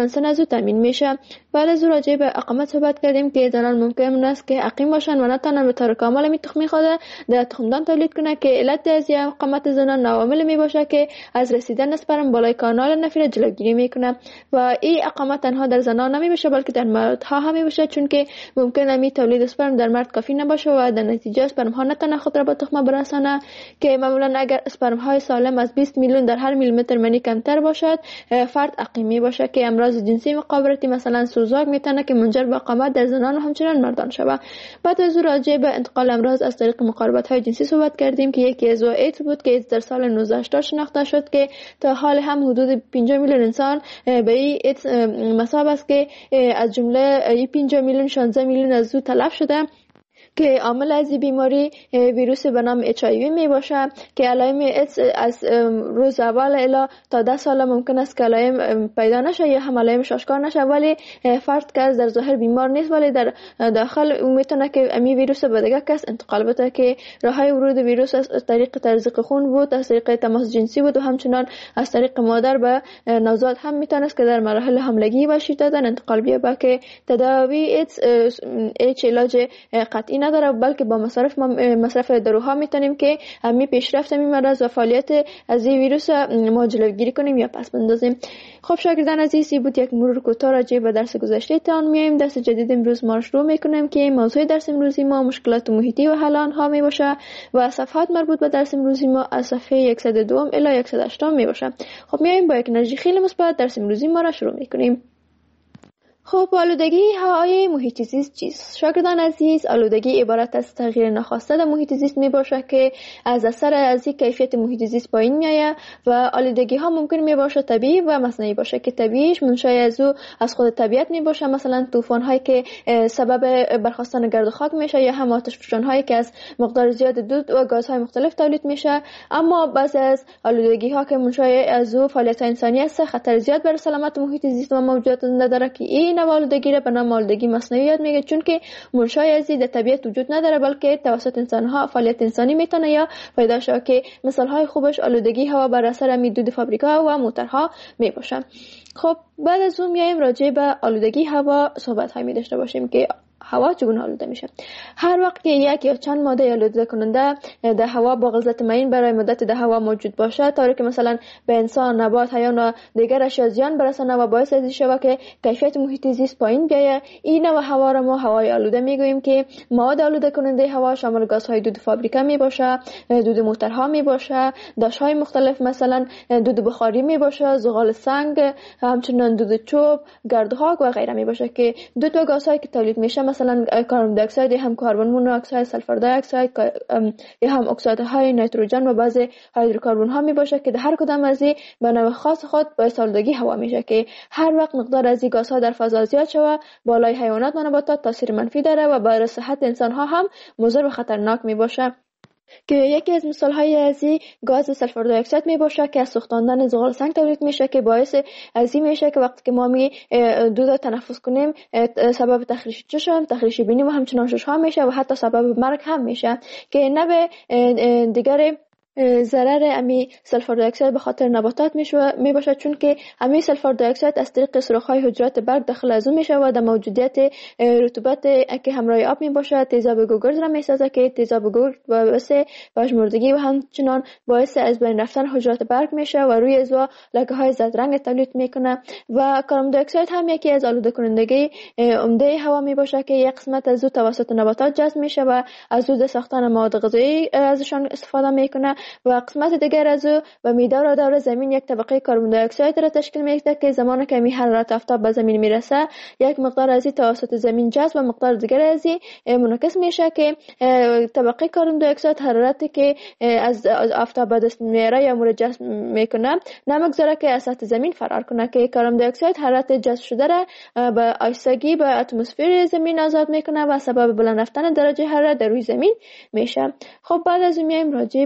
تامین میشه. بعد از راجع به اقامت صحبت کردیم که زنان ممکن است که اقیم باشن و نتونن به طور کامل می تخمی خود در تخمدان تولید کنه که علت از اقامت زنان عوامل می باشه که از رسیدن اسپرم بالای کانال نفیر جلوگیری میکنه و این اقامت تنها در زنان نمی باشه بلکه در مردها هم می باشه، چون که ممکنه می تولید اسپرم در مرد کافی نباشه و در نتیجه اسپرم ها نتونه خود را به تخم برسانه که معمولا اگر اسپرم های سالم از بیست میلیون در هر میلیمتر منی کمتر باشد فرد اقیمی باشه که امراض جنسی مقابلتی مثلا سوزاک میتونه که منجر به اقامت در زنان و همچنین مردان شود. بعد از راجع به انتقال امراض از طریق مقاربت های جنسی صحبت کردیم که یکی از ایدز بود که ایدز در سال نوزده هشتاد شناخته شد که تا حال هم حدود پنجاه میلیون انسان به این ایدز مصاب است که از جمله پنجاه میلیون شانزده میلیون از او تلف شده که عامل از این بیماری ویروس به نام اچ آی وی می باشه که علائم ایدز از روز اول الی تا ده سال ممکن است که علائم پیدا نشه یا هم علائم آشکار نشه، ولی فرد که در ظاهر بیمار نیست ولی در داخل میتونه که امی ویروس به دیگه کس انتقال بده که راههای ورود ویروس از طریق تزریق خون بود، از طریق تماس جنسی بود و همچنان از طریق مادر به نوزاد هم میتونه که در مراحل حملگی و شیردادن انتقال بیابه که تداوی ایدز هیچ علاج قطعی نداره بلکه با مصرف مصرف داروها میتونیم که همین پیشرفت همین مرض و فعالیت از این ویروس ما جلوگیری کنیم یا پس بندازیم. خب شاگردان عزیز، این بود یک مرور کوتاه راجع به درس گذشته تان. میایم درس جدید امروز ما شروع میکنیم که موضوع درس امروزی ما مشکلات محیطی و حل آنها می باشه و صفحات مربوط به درس امروزی ما از صفحه صد و دو الی صد و هشت می باشه. خب میایم با یک انرژی خیلی مثبت درس امروزی ما را شروع میکنیم. خب آلودگی هوای محیط زیست چیست؟ شاگردان عزیز، آلودگی عبارت از تغییر ناخواسته در محیط زیست می باشه که از اثر از کیفیت محیط زیست پایین میآید و آلودگی ها ممکن می باشه طبیعی و مصنوعی باشه که طبیعیش منشأ از او از خود طبیعت می باشه، مثلا طوفان هایی که سبب برخاستن گرد و خاک میشه یا هم آتش فشان هایی که از مقدار زیاد دود و گازهای مختلف تولید میشه. اما بعضی از آلودگی ها که منشأ از او فعالیت انسانی است خطر زیاد بر سلامت محیط زیست و موجودات زنده داره که این نوع آلودگی را به نام آلودگی مصنوعی یاد میگه، چون که منشأ از این در طبیعت وجود نداره بلکه توسط انسان ها فعالیت انسانی میتونه یا پیدا شه که مثال های خوبش آلودگی هوا بر اثر دود فابریکا و موتورها می باشه. خب بعد از اون میایم راجع به آلودگی هوا صحبت های می داشته باشیم که هوا چگونه آلوده میشه. هر وقت که یک یا چند ماده آلوده کننده در هوا با غلظت معین برای مدت در هوا موجود باشه طوری که مثلا به انسان، نبات، حیوان و دیگر اشیا زیان برسانه و باعث از شود که کیفیت محیط زیست پایین بیاید، این نوع هوا را ما هوای آلوده میگوییم که مواد آلوده کننده هوا شامل گازهای دود فابریکا می باشه، دود موتورها می باشه، داشهای مختلف مثلا دود بخاری می باشه، زغال سنگ، همچنین دود چوب، گردها و غیره می باشه که دو تا گازهایی که تولید میشه مثلا کربن دی اکساید، هم کربن مونوکساید، سلفر دی اکساید، یا هم اکسیدهای نیتروژن و بعضی هیدروکربن ها می باشه که در هر کدام از این به نوع خاص خود باعث آلودگی هوا میشه که هر وقت مقدار از این گازها در فضا زیاد شود بالای حیوانات و نباتات تاثیر منفی داره و برای صحت انسان ها هم مضر و خطرناک می باشه که یکی از مثال های از این گاز سلفر دی اکساید می باشه که از سوختاندن زغال سنگ تولید میشه که باعث از این میشه که وقتی که ما می دود تنفس کنیم سبب تخریش چشم، تخریش بینی و همچنان شش ها میشه و حتی سبب مرگ هم میشه که نه به دیگر ضرر امی سلفر دی اکساید به خاطر نباتات می باشه، چون که امی سلفر دی اکساید از طریق سوراخ‌های حجرات برگ داخل از اون میشه و در موجودیت رطوبت که همراه آب می باشه تیزاب گوگرد را میسازه که تیزاب گوگرد باعث پژمردگی و همچنان باعث از بین رفتن حجرات برگ میشه و روی ازوا لکه‌های زرد رنگ تولید میکنه. و کربن دی اکساید هم یکی از آلوده کنندگی عمده هوا می باشه که یک قسمت از او توسط نباتات جذب میشه و از او در ساختن مواد غذایی ازشان استفاده میکنه و قسمت دیگر از او و میدار و دور زمین یک طبقه کربن دی اکساید را تشکیل میده که زمانی که می حرارت آفتاب به زمین میرسه یک مقدار از این توسط زمین جذب و مقدار دیگر از این منعکس میشه که طبقه کربن دی اکساید حرارتی که از آفتاب به دست میاره یا مورد جذب میکنه نمیگذاره که از سطح زمین فرار کنه که کربن دی اکساید حرارت جذب شده را به آهستگی به اتمسفر زمین آزاد میکنه و سبب بلند رفتن درجه حرارت در روی زمین میشه. خب بعد از اون میایم راجع به آلودگی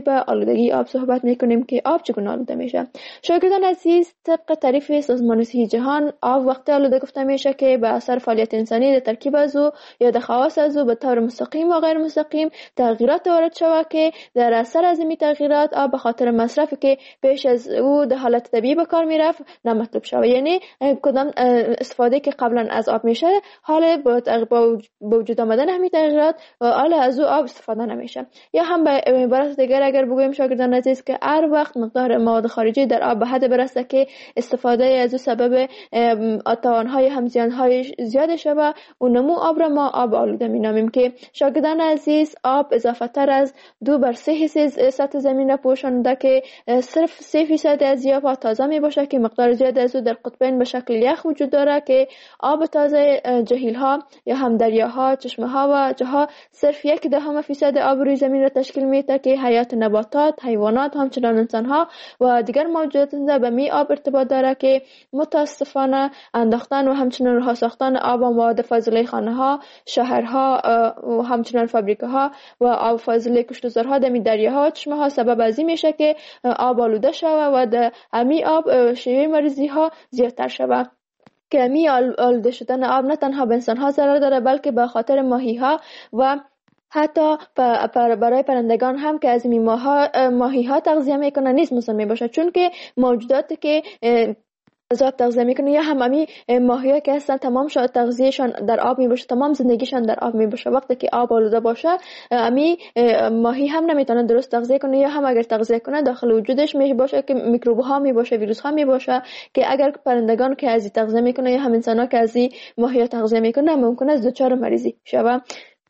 آلودگی آب صحبت میکنیم که آب چگونه آلوده میشه. شاگردان عزیز، طبق تعریف سازمان صحی جهان، آب وقتی آلوده گفته میشه که به اثر فعالیت انسانی در ترکیب از او یا در خواص از او به طور مستقیم و غیر مستقیم تغییرات وارد شود که در اثر از این تغییرات آب به خاطر مصرفی که پیش از او در حالت طبیعی به کار میرفت نامطلوب شود. یعنی کدام استفاده که قبلا از آب میشه حال با وجود آمدن همین تغییرات حال از او آب استفاده نمیشه. یا هم به عبارت دیگر اگر بگوییم شاگردان عزیز که هر وقت مقدار مواد خارجی در آب به حد برسه که استفاده از او سبب توانهای هم زیانهای زیاد شود و نمو آب را ما آب آلوده مینامیم. که شاگردان عزیز، آب اضافه تر از دو بر سه حصه سطح زمین را پوشانده که صرف سه فیصد از آب تازه می باشه که مقدار زیاد از او در قطبین به شکل یخ وجود داره که آب تازه جهیل ها یا هم دریاها، چشمه ها و جاها صرف یک دهم فیصد آب روی زمین را تشکیل میده که حیات نباتات، حیوانات، همچنان انسان ها و دیگر موجودات به می آب ارتباط داره که متاسفانه انداختن و همچنان رها ساختن آب و مواد فاضله خانه ها، شهرها و همچنان فابریکه ها و آب فاضله کشتزارها در دریاها و چشمه ها سبب از این میشه که آب آلوده شود و در امی آب شیوع مریضی ها زیادتر شود. که امی آلوده شدن آب نه تنها به انسان ها ضرر داره بلکه به خاطر ماهی ها و حتی برای پرندگان هم که از این ماهی ها تغذیه میکنن نیز مسموم میباشه، چون که موجوداتی که از آب تغذیه میکنه یا هم امی ماهی ها که هستن تمام شد تغذیهشان در آب میباشه، تمام زندگیشان در آب میباشه. وقتی که آب آلوده باشه امی ماهی هم نمیتونه درست تغذیه کنه یا هم اگر تغذیه کنه داخل وجودش میباشه که میکروب ها میباشه، ویروس ها میباشه که اگر پرندگان که از این تغذیه میکنه یا هم انسان ها که از این ماهی ها تغذیه میکنه ممکنه از دچار مریضی شوه.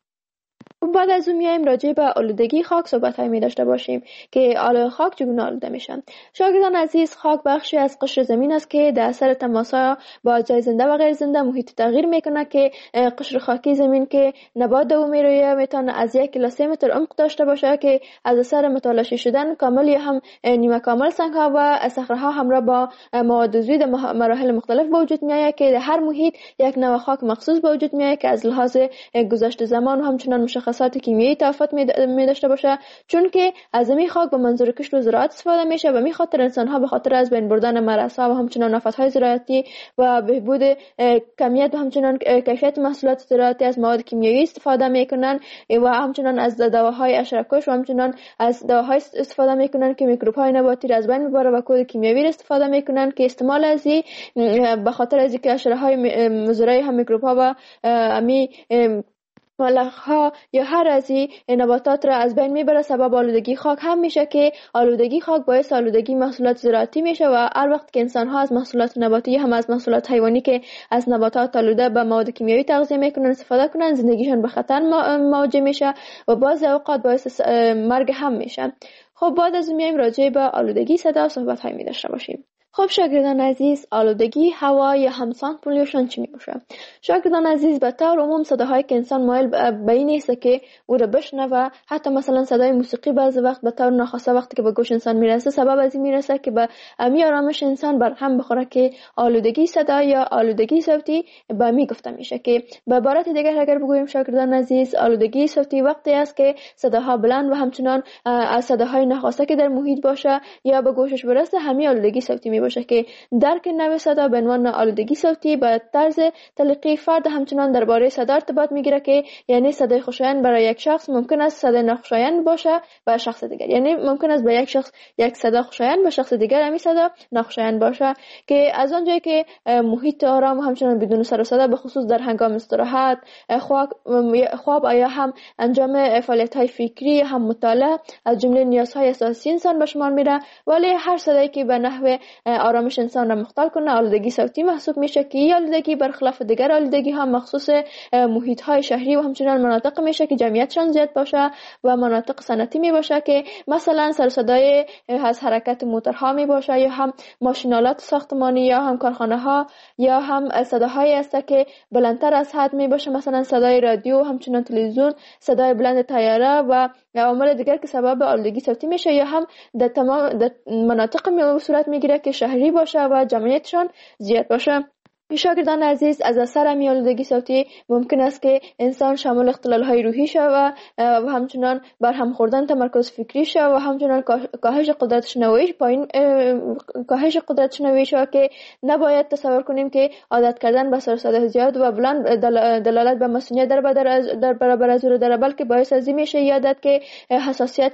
بعد از اون میایم راجع به آلودگی خاک صحبت های می داشته باشیم که آلودگی خاک چگونه آلوده میشن. شاگردان عزیز، خاک بخشی از قشر زمین است که در اثر تماس با اجزای زنده و غیر زنده محیط تغییر میکنه که قشر خاکی زمین که نبات در اون میرویه میتونه از یک الی سه متر عمق داشته باشه که از اثر متلاشی شدن کامل یا هم نیمه کامل سنگ ها و صخره ها همراه با مواد عضوی در مراحل مختلف به وجود میآید که در هر محیط یک نوع خاک مخصوص به وجود میآید که از لحاظ گذشت زمان و همچنان مشخصات کیمیایی تفاوت می داشته باشه، چون که از این خاک به منظور کشت و زراعت استفاده میشه و می خاطر انسان ها به خاطر از بین بردن مرزها و همچنان آفت‌های زراعتی و بهبود کمیت و همچنان کیفیت محصولات زراعتی از مواد کیمیایی استفاده میکنن و همچنان از دواهای حشره‌کش و همچنان از دواهای استفاده میکنن که میکروب های نباتی را از بین میبره و کود کیمیایی را استفاده میکنن که استعمال از این به خاطر از اینکه حشره‌های مضر هم میکروب ها و امی ملخ‌ها یا هر از این نباتات را از بین میبره سبب آلودگی خاک هم میشه که آلودگی خاک باعث آلودگی محصولات زراعتی میشه و هر وقت که انسان ها از محصولات نباتی هم از محصولات حیوانی که از نباتات آلوده به مواد کیمیایی تغذیه میکنن استفاده کنن زندگیشان به خطر مواجه میشه و بعضی اوقات باعث مرگ هم میشه. خب بعد از میایم راجع به آلودگی صدا صحبت های می داشته باشیم. خب شاگردان عزیز، آلودگی هوا یا هم ساوند پولیوشن چی میشه؟ شاگردان عزیز، به طور عموم صداهایی که انسان مایل به این است که او را بشنوه، حتی مثلا صدای موسیقی بعضی وقت به طور ناخواسته وقتی که به گوش انسان میرسه سبب از این میرسه که به امی آرامش انسان برهم بخوره که آلودگی صدا یا آلودگی صوتی به می گفته میشه. که به عبارت دیگر اگر بگوییم شاگردان عزیز، آلودگی صوتی وقتی است که صداها بلند و همچنان از صداهای ناخواسته که در محیط باشه یا به گوشش برسه همین آلودگی صوتی باشه که درک نوع صدا به عنوان آلودگی صوتی به طرز تلقی فرد همچنان درباره صدا ارتباط میگیره که یعنی صدای خوشایند برای یک شخص ممکن است صدای ناخوشایند باشه به شخص دیگر، یعنی ممکن است به یک شخص یک صدا خوشایند به شخص دیگر همین صدا ناخوشایند باشه. که از آنجایی که محیط آرام و همچنان بدون سر و صدا به خصوص در هنگام استراحت، خواب یا هم انجام فعالیت‌های فکری هم مطالعه از جمله نیازهای اساسی انسان به شمار میره، ولی هر صدایی که به نحو آرامش انسان را مختل کنه آلودگی صوتی محسوب میشه. که این آلودگی برخلاف دیگر آلودگی ها مخصوص محیط های شهری و همچنان مناطق میشه که جمعیتشان زیاد باشه و مناطق صنعتی می باشه که مثلا سر صدای از حرکت موتورها می باشه یا هم ماشینالات ساختمانی یا هم کارخانه ها یا هم صداهایی است که بلندتر از حد می باشه، مثلا صدای رادیو، همچنان تلویزیون، صدای بلند طیاره و عوامل دیگر که سبب آلودگی صوتی میشه یا هم در تمام در مناطق می صورت میگیره که شهری باشه و جمعیتشان زیاد باشه. شاگردان عزیز، از اثر امی آلودگی صوتی ممکن است که انسان شامل اختلال‌های روحی شود و همچنان بر هم خوردن تمرکز فکری شود و همچنان کاهش قدرت شنوایی پایین کاهش قدرت شنوایی شود که نباید تصور کنیم که عادت کردن به سر صدا زیاد و بلند دلالت به مسئولیت در در برابر از او داره، بلکه باعث از این میشه یادت که حساسیت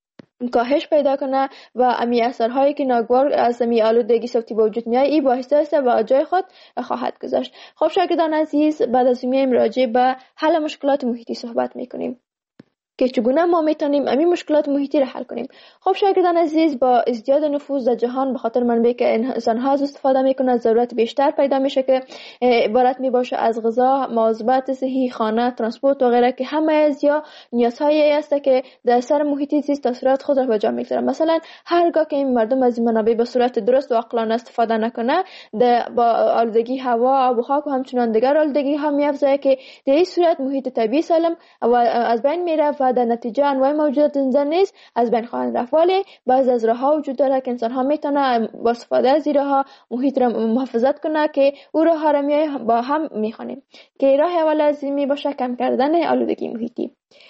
کاهش پیدا کنه و امی اثرهایی که ناگوار از امی آلودگی صوتی به وجود میاد ای باعث است و جای خود خواهد گذاشت. خب شاگردان عزیز، بعد از این راجع به حل مشکلات محیطی صحبت میکنیم که چگونه ما میتونیم امی مشکلات محیطی را حل کنیم. خب شاگردان عزیز، با ازدیاد نفوذ در جهان به خاطر منبعی که انسان‌ها از استفاده میکنند ضرورت بیشتر پیدا میشه که عبارت میباشه از غذا، مواظبت صحی، خانه، ترانسپورت و غیره که همه از یا نیازهایی است که در اثر محیطی زیست تاثیرات خود را به جا میگذارن. مثلا هرگاه که این مردم از این منابع به صورت درست و عاقلانه استفاده نکنه با آلودگی هوا، آب و خاک و همچنان دیگر آلودگی ها میافزاید که در این صورت محیط طبیعی سالم و از بین میره و در نتیجه انواع موجودات زنده نیز از بین خواهند رفت. ولی بعض از راه‌ها وجود داره که انسان ها میتونه با استفاده از این راه‌ها محیط را محافظت کنه که او راه‌ها را می با هم میخوانیم که راه اول از این می باشه کم کردن آلودگی محیطی.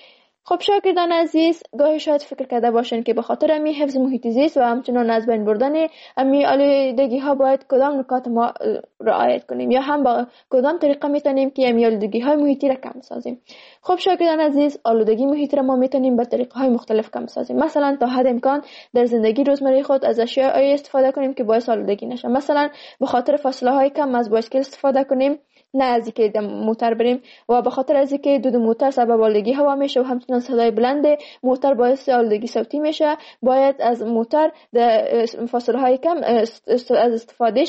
خب شاگردان عزیز، گاهی شاید فکر کرده باشین که به خاطر امی حفظ محیط زیست و همچنان از بین بردن امی آلودگی ها باید کدام نکات ما رعایت کنیم یا هم با کدام طریقه میتونیم که امی آلودگی های محیطی را کم سازیم. خب شاگردان عزیز، آلودگی محیطی را ما میتونیم به طریقه های مختلف کم سازیم. مثلا تا حد امکان در زندگی روزمره خود از اشیاء استفاده کنیم که باعث آلودگی نشه. مثلا به خاطر فاصله های کم از بایسکل استفاده کنیم، نه از اینکه موتور بریم، و به خاطر از اینکه دود موتور سبب آلودگی هوا میشه و همچنان صدای بلند موتور باعث آلودگی صوتی میشه، باید از موتور در فاصله های کم از استفادهش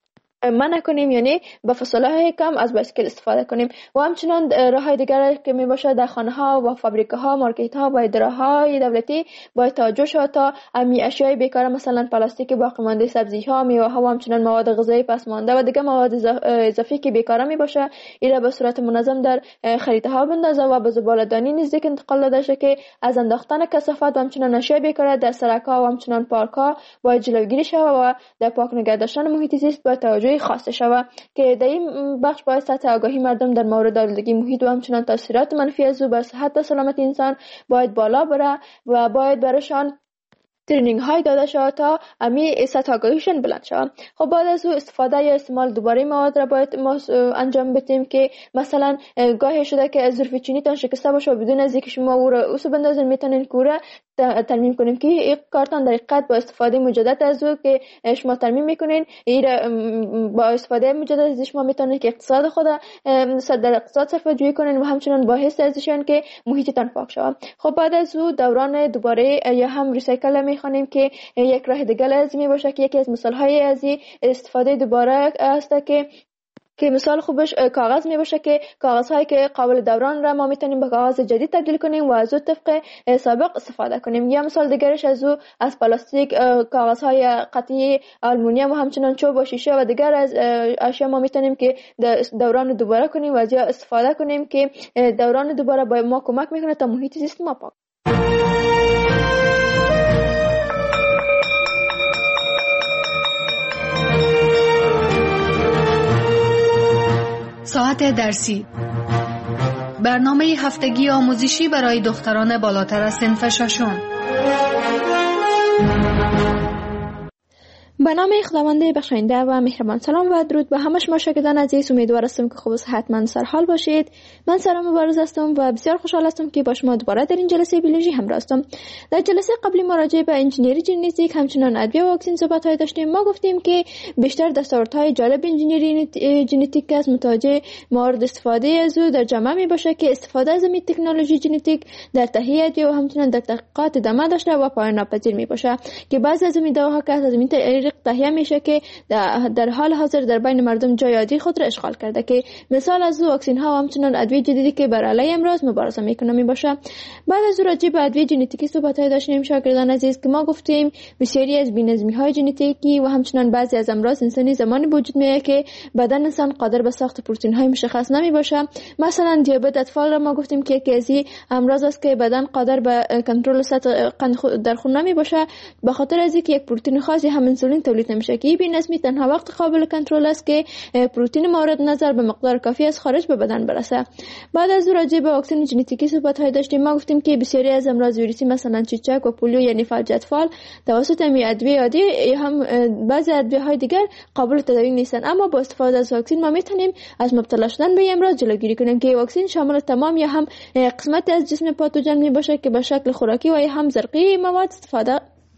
منع کنیم، یعنی به فاصله های کم از بایسکل استفاده کنیم. و همچنان راه های دیگر که می باشه در خانه ها و فابریکه ها، مارکت ها و اداره های دولتی باید توجه شود تا امی اشیای بیکار مثلا پلاستیک باقی مانده، سبزی ها، میوه ها و همچنان مواد غذایی پس مانده و دیگر مواد اضافی که بیکار می باشه اینا به صورت منظم در خریطه ها بندازه و به زباله‌دانی نزدیک انتقال داده شه که از انداختن کثافت و همچنان اشیای بیکار در سرک ها و همچنان پارک ها باید جلوگیری شود و در پاک نگه داشتن محیط زیست باید توجه خاص شود که در این بخش باید سطح آگاهی مردم در مورد آلودگی محیط و همچنان تاثیرات منفی از او بر صحت و سلامت انسان باید بالا بره و باید برشان ترینینگ های داده شود تا امی سطح آگاهیشون بلند شود. خب بعد از او استفاده یا استعمال دوباره مواد را باید ما انجام بدیم که مثلا گاهی شده که ظرف چینی تان شکسته باشه و بدون از اینکه شما او را اوسو بندازین میتونین که او را ترمیم کنیم که این کارتان در حقیقت با استفاده مجدد از او که شما ترمیم میکنین این با استفاده مجدد از شما میتونین که اقتصاد خود در اقتصاد صرفه جویی کنین و همچنان باعث ازشان که محیطتان پاک شود. خب بعد از او دوران دوباره یا هم ریسایکل میخوانیم که یک راه دیگه از می باشه که یکی از مثال های از استفاده دوباره است که که مثال خوبش کاغذ می باشه که کاغذ هایی که قابل دوران را ما میتونیم به کاغذ جدید تبدیل کنیم و از او طبق سابق استفاده کنیم. یا مثال دیگرش از او از پلاستیک، کاغذ های قطعی آلومینیوم و همچنان چوب و شیشه و دیگر از اشیا ما میتونیم که دوران دوباره کنیم و از یا استفاده کنیم که دوران دوباره با ما کمک میکنه تا محیط زیست ما پاک. ساعت درسی، برنامه هفتگی آموزشی برای دختران بالاتر از صنف ششم. به نام خداوند بخشاینده و مهربان. سلام و درود به همه شما شاگردان عزیز. امیدوار هستم که خوب و صحتمند سر حال باشید. من سلام مبارز هستم و بسیار خوشحال هستم که با شما دوباره در این جلسه بیولوژی همراه هستم. در جلسه قبلی ما راجع به انجینری ژنتیک همچنان ادویه و واکسن صحبت های داشتیم. ما گفتیم که بیشتر دستاوردهای جالب انجینری ژنتیک از متوجه مورد استفاده از او در جامعه می باشه که استفاده از این تکنولوژی ژنتیک در تهیه ادویه و همچنان در تحقیقات ادامه داشته و پایان ناپذیر می باشه که بعضی از این دواها که از این تهیه میشه که در حال حاضر در بین مردم جای عادی خود را اشغال کرده که مثال از واکسن ها و همچنان ادویه جدیدی که بر علیه امراض مبارزه میکنه می باشه. بعد از راجع به ادویه ژنتیکی صحبت های داشتیم شاگردان عزیز که ما گفتیم بسیاری از بی‌نظمی های ژنتیکی و همچنان بعضی از امراض انسانی زمانی وجود میاد که بدن انسان قادر به ساخت پروتئین های مشخص نمی باشه. مثلا دیابت اطفال را ما گفتیم که یکی از امراض است که بدن قادر به کنترل سطح قند در خون نمی باشه به خاطر از اینکه یک پروتئین خاصی هم انسولین انسولین تولید نمیشه که این بی‌نظمی تنها وقت قابل کنترل است که پروتئین مورد نظر به مقدار کافی از خارج به بدن برسه. بعد از راجع به واکسن ژنتیکی صحبت های داشتیم. ما گفتیم که بسیاری از امراض ویروسی مثلا چیچک و پولیو یعنی فلج اطفال توسط می ادویه عادی هم بعضی ادویه های دیگر قابل تداوی نیستن، اما با استفاده از واکسن ما میتونیم از مبتلا شدن به این امراض جلوگیری کنیم که واکسن شامل تمام یا هم قسمت از جسم پاتوژن می باشه که به شکل خوراکی و یا هم زرقی مواد استفاده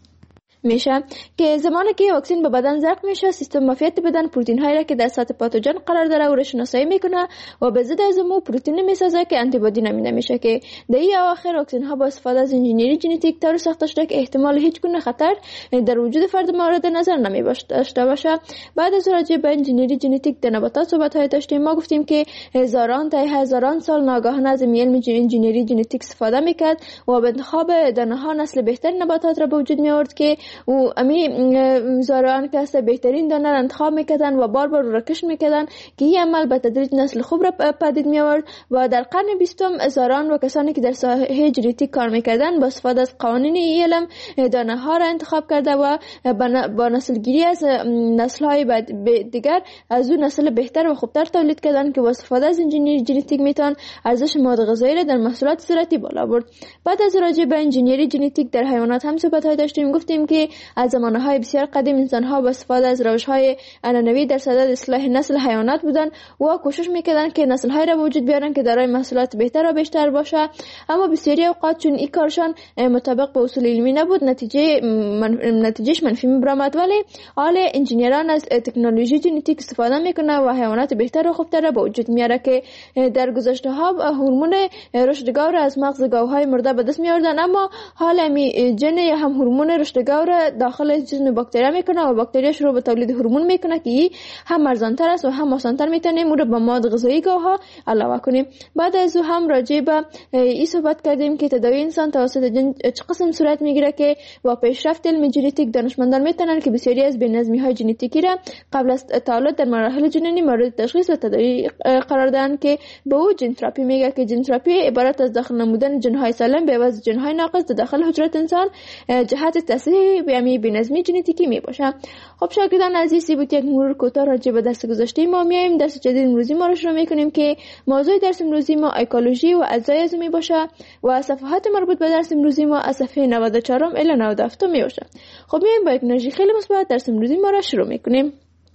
میشه که زمانی که واکسن به بدن زرق میشه سیستم معافیت بدن پروتئین هایی را که در سطح پاتوژن قرار داره او را شناسایی میکنه و به ضد از اون پروتئین میسازه که آنتی بادی نامیده میشه که در این اواخر واکسن ها با استفاده از انجینری ژنتیک طور ساخته شده که احتمال هیچ گونه خطر در وجود فرد مورد نظر نمیداشته باشه. بعد از راجع به انجینری ژنتیک در نباتات صحبت های داشتیم. ما گفتیم که هزاران تا هزاران سال ناگهان از علم انجینری ژنتیک استفاده میکرد و به انتخاب دانه ها نسل بهترین نباتات را به وجود می آورد که و امی زارعان که است بهترین دانه را انتخاب میکردن و بار بار رکش میکردن که این عمل به تدریج نسل خوب را پدید می آورد و در قرن بیستم زارعان و کسانی که در ساحه ژنتیک کار میکردن با استفاده از قوانین علم دانه ها را انتخاب کرده و با نسل گیری از نسل های دیگر از اون نسل بهتر و خوبتر تولید کردن که با استفاده از انجینری ژنتیک میتون ارزش مواد غذایی را در محصولات زراعتی بالا برد. بعد از راجع به انجینری ژنتیک در حیوانات هم صحبت های داشتیم. گفتیم که از زمانهای بسیار قدیم انسان‌ها با استفاده از روش‌های عنعنوی در صدد اصلاح نسل حیوانات بودند و کوشش می‌کردند که نسل‌های را به وجود بیارن که دارای محصولات بهتر و بیشتر باشه، اما بسیاری اوقات چون این کارشان مطابق با اصول علمی نبود نتیجه من... نتیجهش منفی می‌برآمد. ولی حال انجینران از تکنولوژی ژنتیک استفاده می‌کنند و حیوانات بهتر و خوبتر را به وجود میاره که در گذشته‌ها هورمون رشد گاو را از مغز گاوهای مرده به دست می‌آوردند، اما حالا می جن یا هم هورمون رشد گاو را داخل جسم باکتریا میکنه و باکتریا شروع به تولید هورمون میکنه که هم ارزانتر است و هم آسانتر میتونیم اون رو به مواد غذایی گاوها علاوه کنیم. بعد از او هم راجع به این صحبت کردیم که تداوی انسان توسط جن چه قسم صورت میگیره که با پیشرفت علم ژنتیک دانشمندان میتونن که بسیاری از بی‌نظمی های ژنتیکی را قبل از تولد در مراحل جنینی مورد تشخیص و تداوی قرار دادن که به او ژن تراپی میگه که ژن تراپی عبارت از داخل نمودن ژن های سالم به عوض ژن های ناقص در داخل حجره انسان جهت تصحیح بیامی بی‌نظمی ژنتیکی می باشه. خب شاگردان عزیزی بود یک مرور کوتاه راجع به درس گذشته ما میایم درس جدید امروزی ما رو شروع میکنیم که موضوع درس امروزی ما اکولوژی و اجزای از می باشه و صفحات مربوط به درس امروزی ما از صفحه نود و چهار الی نود و هفت می باشه. خب میایم با یک انرژی خیلی مثبت درس امروزی ما رو شروع میکنیم.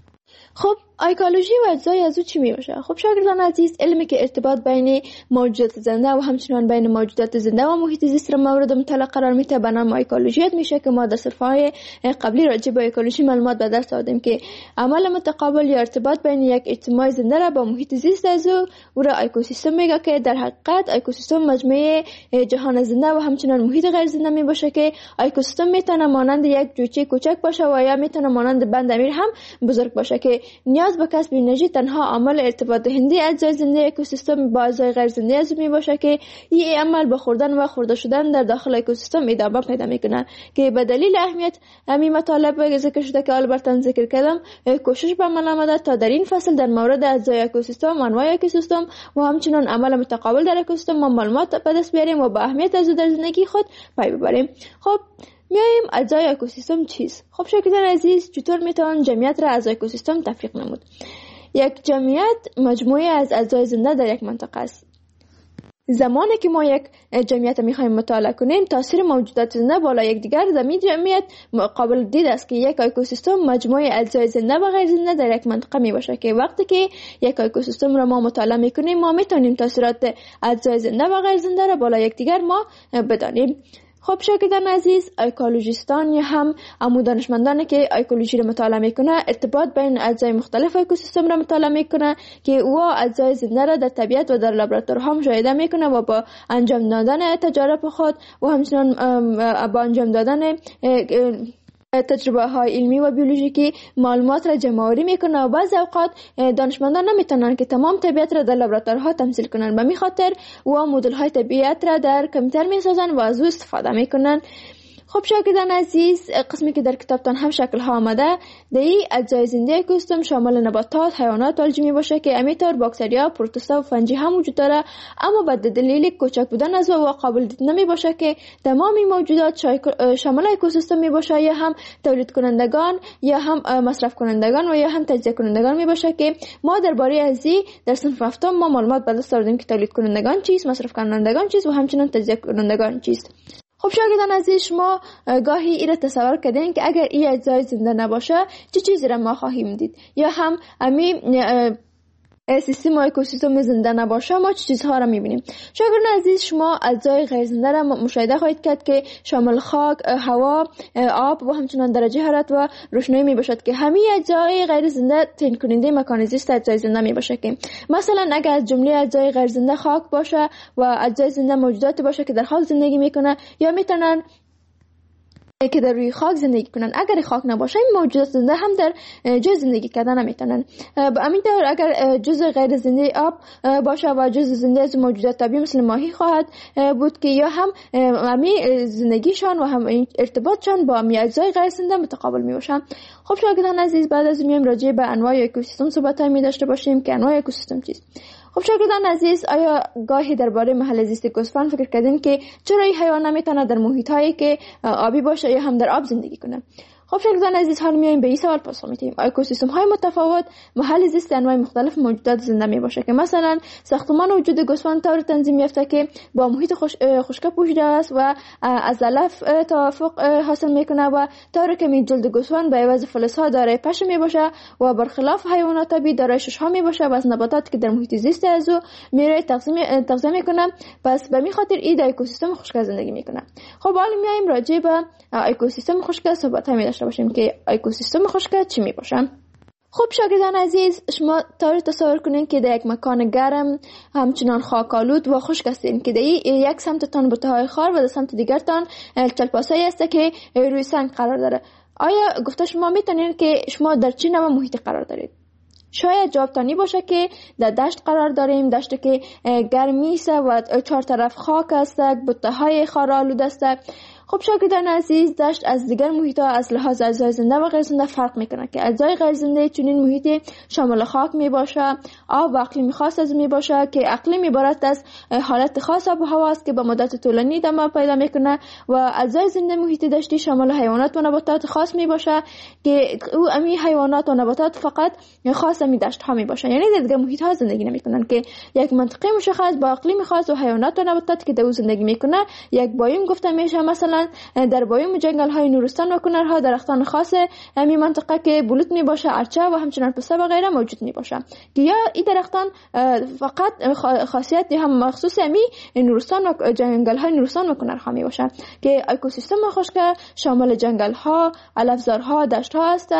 خب ایکولوژی و اجزای از او چی می باشه؟ خب شاگردان عزیز، علمی که ارتباط بین موجودات زنده و همچنان بین موجودات زنده و محیط زیست را مورد مطالعه قرار میده به نام ایکولوژی میشه که ما در صفحه‌های قبلی راجع به ایکولوژی معلومات به دست آوردیم که عمل متقابل یا ارتباط بین یک اجتماع زنده را با محیط زیست از او او را اکوسیستم میگه که در حقیقت اکوسیستم مجموعه جهان زنده و همچنان محیط غیر زنده می باشه که اکوسیستم میتونه مانند یک جوجه کوچک باشه و یا میتونه مانند بند امیر هم بزرگ باشه که نیاز به کسب انرژی تنها عامل ارتباط دهنده اجزای زنده اکوسیستم با اجزای غیر زنده از می باشه که این عمل به خوردن و خورده شدن در داخل اکوسیستم ادامه پیدا میکنه که به دلیل اهمیت همین مطالب ذکر شده که البته ذکر کردم کوشش به عمل آمده تا در این فصل در مورد اجزای اکوسیستم، انواع اکوسیستم و همچنین عمل متقابل در اکوسیستم ما معلومات به دست بیاریم و با اهمیت از در زندگی خود پی ببریم. خب میایم اجزای اکوسیستم چیست؟ خب شاگردان عزیز، چطور میتوان جمعیت را از اکوسیستم تفکیک نمود؟ یک جمعیت مجموعه از اجزای زنده در یک منطقه است. زمانی که ما یک جمعیت میخوایم مطالعه کنیم تاثیر موجودات زنده بالا یکدیگر در این جمعیت قابل دید است که یک اکوسیستم مجموعه اجزای زنده و غیر زنده در یک منطقه می باشه که وقتی که یک اکوسیستم را ما مطالعه میکنیم ما میتونیم تاثیرات اجزای زنده و غیر زنده را بالا یکدیگر ما بدانیم. خب شاگردان عزیز، ایکولوژیستان یا هم عمو دانشمندانی که ایکولوژی را مطالعه میکنه ارتباط بین اجزای مختلف اکوسیستم را مطالعه میکنه که او اجزای زنده را در طبیعت و در لابراتوارها مشاهده میکنه و با انجام دادن تجارب خود و همچنین با انجام دادن تجربه های علمی و بیولوژیکی معلومات را جمع آوری میکنه و بعضی اوقات دانشمندان نمیتونن که تمام طبیعت را در لابراتوارها تمثیل کنن، به می خاطر و مدل های طبیعت را در کامپیوتر میسازن و از او استفاده میکنن. خب شاگردان عزیز، قسمی که در کتابتان هم شکل ها آمده در این اجزای زنده اکوسیستم شامل نباتات، حیوانات و الجی باشه که امیطور باکتریا، پروتوزوا و فنجی هم وجود داره، اما به دلیل کوچک بودن از و قابل دید نمی باشه که تمام موجودات شامل اکوسیستم می باشه یا هم تولید کنندگان یا هم مصرف کنندگان و یا هم تجزیه کنندگان می باشه که ما درباره از این در صنف هفتم ما معلومات به دست آوردیم که تولید کنندگان چیست، مصرف کنندگان چیست و همچنین تجزیه کنندگان چیست. خب شاگردان عزیز، شما گاهی این را تصور کردین که اگر این اجزای زنده نباشه چه چیزی را ما خواهیم دید، یا هم امی سیستم و اکوسیستم زنده نباشه ما چه چیزها را میبینیم. شاگردان عزیز، شما اجزای غیر زنده را مشاهده خواهید کرد که شامل خاک، هوا، آب و همچنان درجه حرارت و روشنایی می باشد که همه اجزای غیر زنده تعیین کننده مکان زیست اجزای زنده می باشه که مثلا اگر از جمله اجزای غیر زنده خاک باشه و اجزای زنده موجوداتی باشه که در خاک زندگی میکنه یا میتونن که در روی خاک زندگی کنن. اگر خاک نباشه این موجودات زنده هم در جز زندگی کردن نمیتونن. به همین طور اگر جز غیر زنده آب باشه و جز زنده از موجودات طبیعی مثل ماهی خواهد بود که یا هم همی زندگیشان و هم ارتباطشان با همی اجزای غیر زنده متقابل می باشن. خب شاگردان عزیز، بعد از میایم راجع به انواع اکوسیستم صحبت می داشته باشیم که انواع اکوسیستم چیست. خب شاگردان عزیز، آیا گاهی درباره محل زیست گوسفند فکر کردین که چرا این حیوان نمیتونه در محیط هایی که آبی باشه یا هم در آب زندگی کنه؟ خب شاگردان عزیز، حالا میایم به این سوال پاسخ میدیم. اکوسیستم های متفاوت محل زیست انواع مختلف موجودات زنده می باشه که مثلا ساختمان وجود گوسفند طور تنظیم یافته که با محیط خوش خشک پوشیده است و از علف توافق حاصل میکنه و طوری که می جلد گوسفند به عوض فلز ها دارای پشه می باشه و برخلاف حیوانات طبیعی دارای شش ها می باشه و از نباتات که در محیط زیست از او میره تقسیم تغذیه میکنه. پس به می خاطر این اکوسیستم خشک زندگی میکنه. خب حالا میایم راجع به اکوسیستم خشک صحبت می داشته باشیم که اکوسیستم خشک چی می باشه. خب شاگردان عزیز، شما طوری تصور کنین که در یک مکان گرم همچنان خاکالود و خشک هستین که در یک سمتتان بوته‌های خار و در سمت دیگرتان چلپاسایی است که روی سنگ قرار داره. آیا گفته شما میتونین که شما در چه نوع محیطی قرار دارید؟ شاید جوابتانی باشه که در دشت قرار داریم، دشت که گرمی است و چهار طرف خاک است، بوته‌های خارآلود است. خب شاگردان عزیز، دشت از دیگر محیط‌ها از لحاظ اجزای زنده و غیر زنده فرق میکنه که اجزای غیر زنده چنین محیطی شامل خاک می باشه، آب و اقلیم خاص از می باشه که اقلیم عبارت از حالت خاص آب و هوا است که با مدت طولانی ادامه پیدا میکنه و اجزای زنده محیط دشتی شامل حیوانات و نباتات خاص می باشه که او امی حیوانات و نباتات فقط خاص امی دشت ها می باشه، یعنی در دیگر محیط ها زندگی نمیکنن که یک منطقه مشخص با اقلیم خاص و حیوانات و نباتات که در او زندگی میکنه یک بایوم گفته میشه. مثلا در بایوم جنگل های نورستان و کنرها درختان خاص همین منطقه که بلوط می باشه، ارچه و همچنان پسته و غیره موجود می باشه که یا این درختان فقط خاصیت هم مخصوص همین نورستان و جنگل های نورستان و کنرها می باشه که اکوسیستم خشک شامل جنگل ها، علفزارها، دشت ها است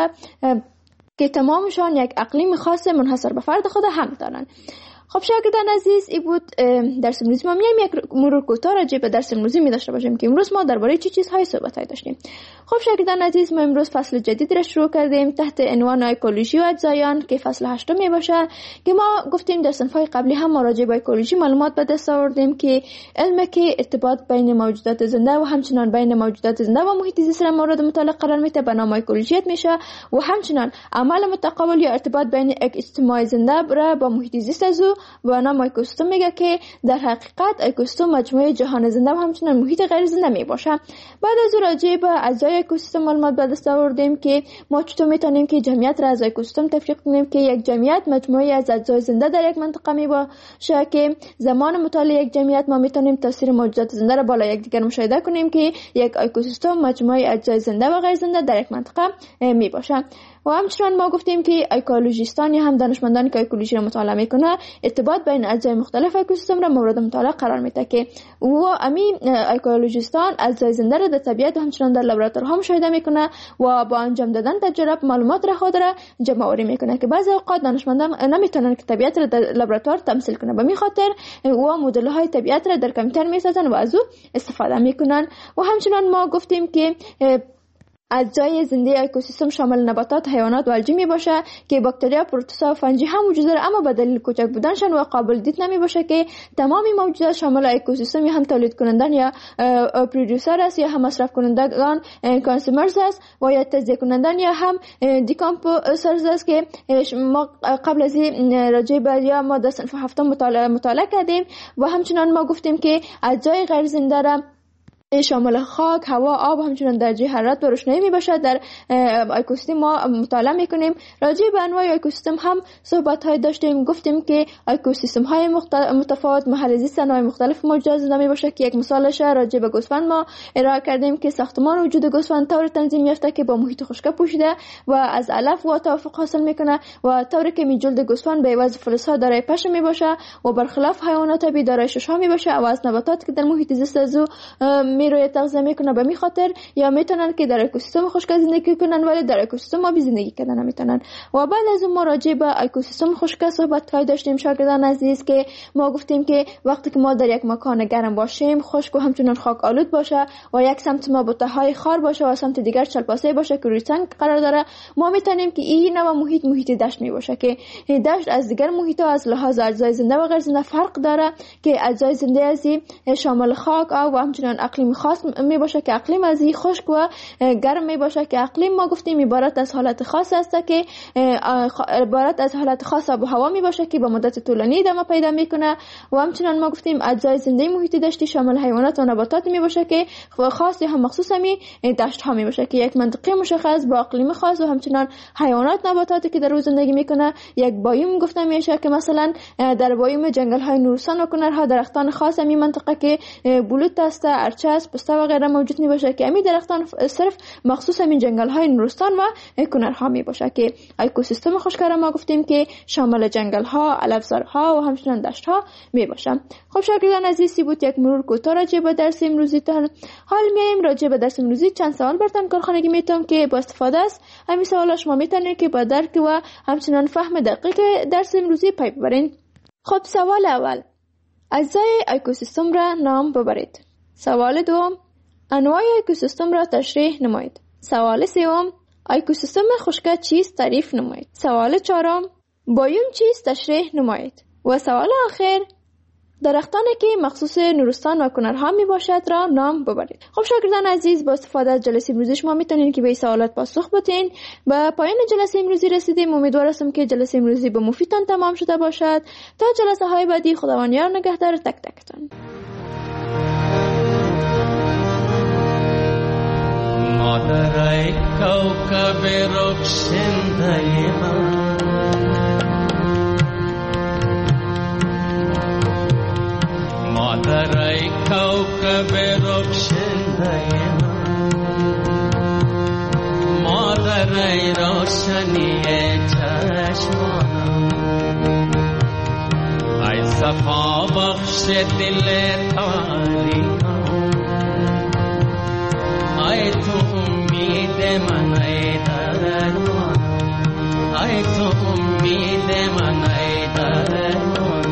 که تمامشان یک اقلیم خاص منحصر به فرد خود هم دارند. خب شاگردان عزیز، این بود درس امروزی ما. میایم یک مرور کوتاه راجع به درس امروزی می داشته باشیم که امروز ما درباره چه چیزهای صحبت داشتیم. خب شاگردان عزیز، ما امروز فصل جدید را شروع کردیم تحت عنوان اکولوژی و اجزایان که فصل هشتم می باشه که ما گفتیم در صنف‌های قبلی هم ما راجع به اکولوژی معلومات به دست آوردیم که علم که ارتباط بین موجودات زنده و همچنان بین موجودات زنده و محیط زیست را مورد مطالعه قرار میده به نام اکولوژی میشه و همچنان عمل متقابل یا ارتباط بین اکوسیستم‌های زنده را با محیط زیست از به نام اکوسیستم میگه که در حقیقت اکوسیستم مجموعه جهان زنده و همچنین محیط غیر زنده می باشه. بعد از راجع به اجزای اکوسیستم معلومات به دست آوردیم که ما چطور میتونیم که جمعیت را از اکوسیستم تفکیک کنیم که یک جمعیت مجموعه از اجزای زنده در یک منطقه می باشه که زمان مطالعه یک جمعیت ما میتونیم تاثیر موجودات زنده را بالا یک دیگر مشاهده کنیم که یک اکوسیستم مجموعه اجزای زنده و غیر زنده در یک منطقه می باشه. و همچنان ما گفتیم که اکولوژیستان یا هم دانشمندانی که اکولوژی را مطالعه میکنه ارتباط بین اجزای مختلف اکوسیستم را مورد مطالعه قرار میده که و امی اکولوژیستان اجزای زنده را در طبیعت و همچنان در لابراتوارها مشاهده میکنه و با انجام دادن تجربه معلومات را خود را جمع آوری میکنه که بعضی اوقات دانشمندان نمیتونن که طبیعت را در لابراتوار تمثیل کنه، به می خاطر و مدل های طبیعت را در کامپیوتر میسازن و از او استفاده میکنن. و همچنان ما گفتیم که اجزای زنده اکوسیستم شامل نباتات، حیوانات و الجی می باشه که باکتریا، پروتوزا و فنجی هم وجود داره، اما به دلیل کوچک بودنشان و قابل دید نمی باشه که تمام موجودات شامل اکوسیستم یا هم تولید کنندگان یا پرودوسر است یا هم مصرف کنندگان کانسومرز است و یا تجزیه کنندگان یا هم دیکامپوزرز است که ما قبل از این راجع به یا ما در صنف هفتم مطالعه مطالعه کردیم و همچنان ما گفتیم که اجزای غیر زنده را شامل خاک، هوا، آب و همچنان درجه حرارت و روشنایی می باشد. در اکوسیستم ما مطالعه می کنیم. راجع به انواع اکوسیستم هم صحبت های داشتیم، گفتیم که اکوسیستم های متفاوت محل زیست انواع مختلف موجودات زنده می باشه که یک مثالش راجع به گوسفند ما ارائه کردیم که ساختمان وجود گوسفند طور تنظیم یافته که با محیط خشک پوشیده و از علف و توافق حاصل میکنه و طوری که می جلد گوسفند به عوض فلز ها دارای پشم می باشه و برخلاف حیوانات آبی دارای شش می باشه و از نباتات که در محیط زیست از می روی تغذیه میکنه به می خاطر یا میتونن که در اکوسیستم خشک زندگی کنن ولی در اکوسیستم آبی زندگی کردن نمیتونن. و بعد از اون ما راجع به اکوسیستم خشک صحبت های داشتیم شاگردان عزیز که ما گفتیم که وقتی که ما در یک مکان گرم باشیم، خشک و همچنان خاک آلود باشه و یک سمت ما بوته‌های خار باشه و سمت دیگر چلپاسه باشه که روی سنگ قرار داره، ما میتونیم که این نوع محیط محیط دشت می باشه که دشت از دیگر محیط ها از لحاظ اجزای زنده و غیر زنده فرق داره که اجزای زنده از شامل خاک، آب و همچنان اقلیم خاص می باشه که اقلیم از این خشک و گرم می باشه که اقلیم ما گفتیم عبارت از حالت خاص است که عبارت از حالت خاص آب و هوا می باشه که با مدت طولانی ادامه پیدا میکنه و همچنان ما گفتیم اجزای زنده محیط دشتی شامل حیوانات و نباتات می باشه که خاص یا هم مخصوص می دشت ها می باشه که یک منطقه مشخص با اقلیم خاص و همچنان حیوانات نباتاتی که در روز زندگی میکنه. یک بایوم گفته میشه که مثلا در بایوم جنگل های نورستان و کنرها درختان خاص می منطقه که بلوط است، ارچه است، پسته و غیره موجود می باشه که امی درختان صرف مخصوص همین جنگل های نورستان و کنرها می باشه که اکوسیستم خشک را ما گفتیم که شامل جنگل ها، علفزارها و همچنان دشت ها می باشه. خب شاگردان عزیزی بود یک مرور کوتاه راجع به درس امروزیتان. حال میایم راجع به درس امروزی چند سوال براتون کارخانگی میتونم که با استفاده است همین سوالا شما میتونید که با درک و همچنان فهم دقیق درس امروزی پی ببرین. خب سوال اول، اجزای اکوسیستم را نام ببرید. سوال دوم، انواع اکوسیستم را تشریح نمایید. سوال سوم، اکوسیستم خشک چیست تعریف نمایید. سوال چهارم، بایوم چیست تشریح نمایید. و سوال آخر، درختانی که مخصوص نورستان و کنرها می باشد را نام ببرید. خب شاگردان عزیز با استفاده از جلسه امروزی شما میتونین که به این سوالات پاسخ بدین. به پایان جلسه امروزی رسیدیم. امیدوار هستم که جلسه امروزی به مفیدتان تمام شده باشد. تا جلسه های بعدی خداوند یار نگهدار تک تکتان. مادرای کوكب رخشنده من، مادرای کوكب رخشنده من، مادرای روشنی چشمانم، ای صفا بخش دل تاریکم، ای تو امید من ای درمان، ای تو امید من ای درمان.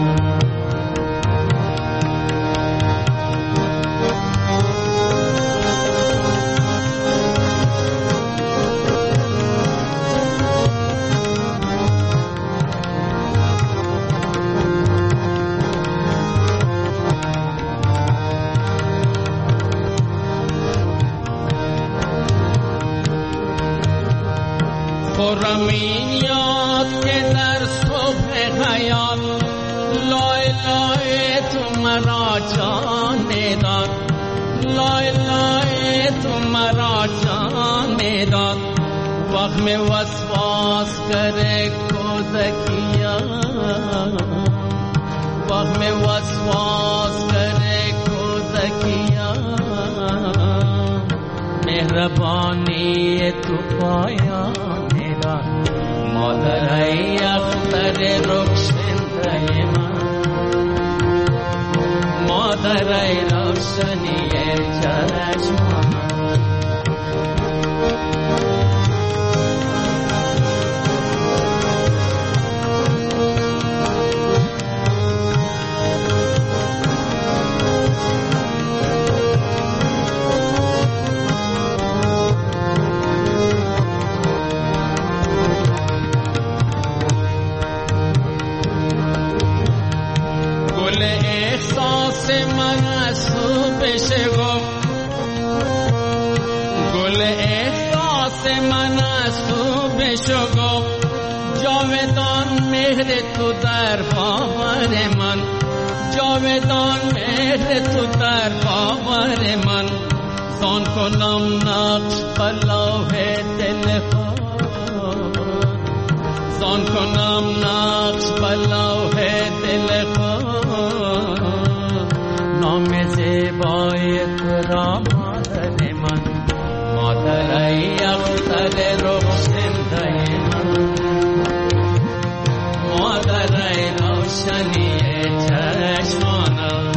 خورمین یاد که در صبح خیال لای لای تو مرا جان داد، لای لای تو مرا جان داد، وقت میں وسواس کرے کوزکیا، وقت میں وسواس کرے کوزکیا، مهربانی تو پایا مادرای اختر رخشنده من، مادرای روشنی چشمان. خواهش و گفت جاودان مهر تو در باور من، جاودان مهر تو در باور من. زان کنم نقش بلوح دل خود، زان کنم نقش بلوح دل خود. نام زیبای تو را مادر من، مادر ای اختر رخشنده من، مادر ای روشنی چشمانم،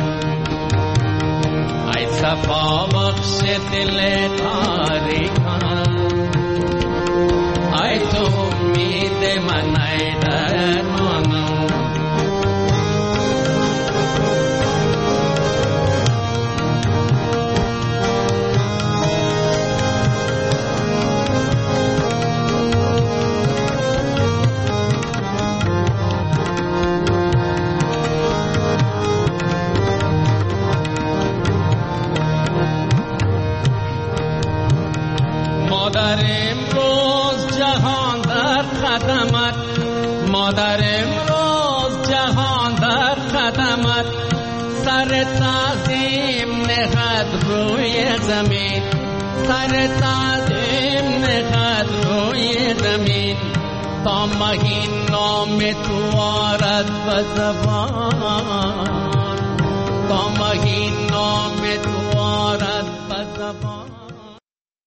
ای صفا بخش دل تاریکم، ای تو امید من ای درمانم. مادر امروز جهان در قدمت، مادر امروز جهان در قدمت. سر تعظیم نهد روی زمین، سر تعظیم نهد روی زمین. تا مهین نام تو آرد به زبان، تا مهین نام تو آرد به زبان.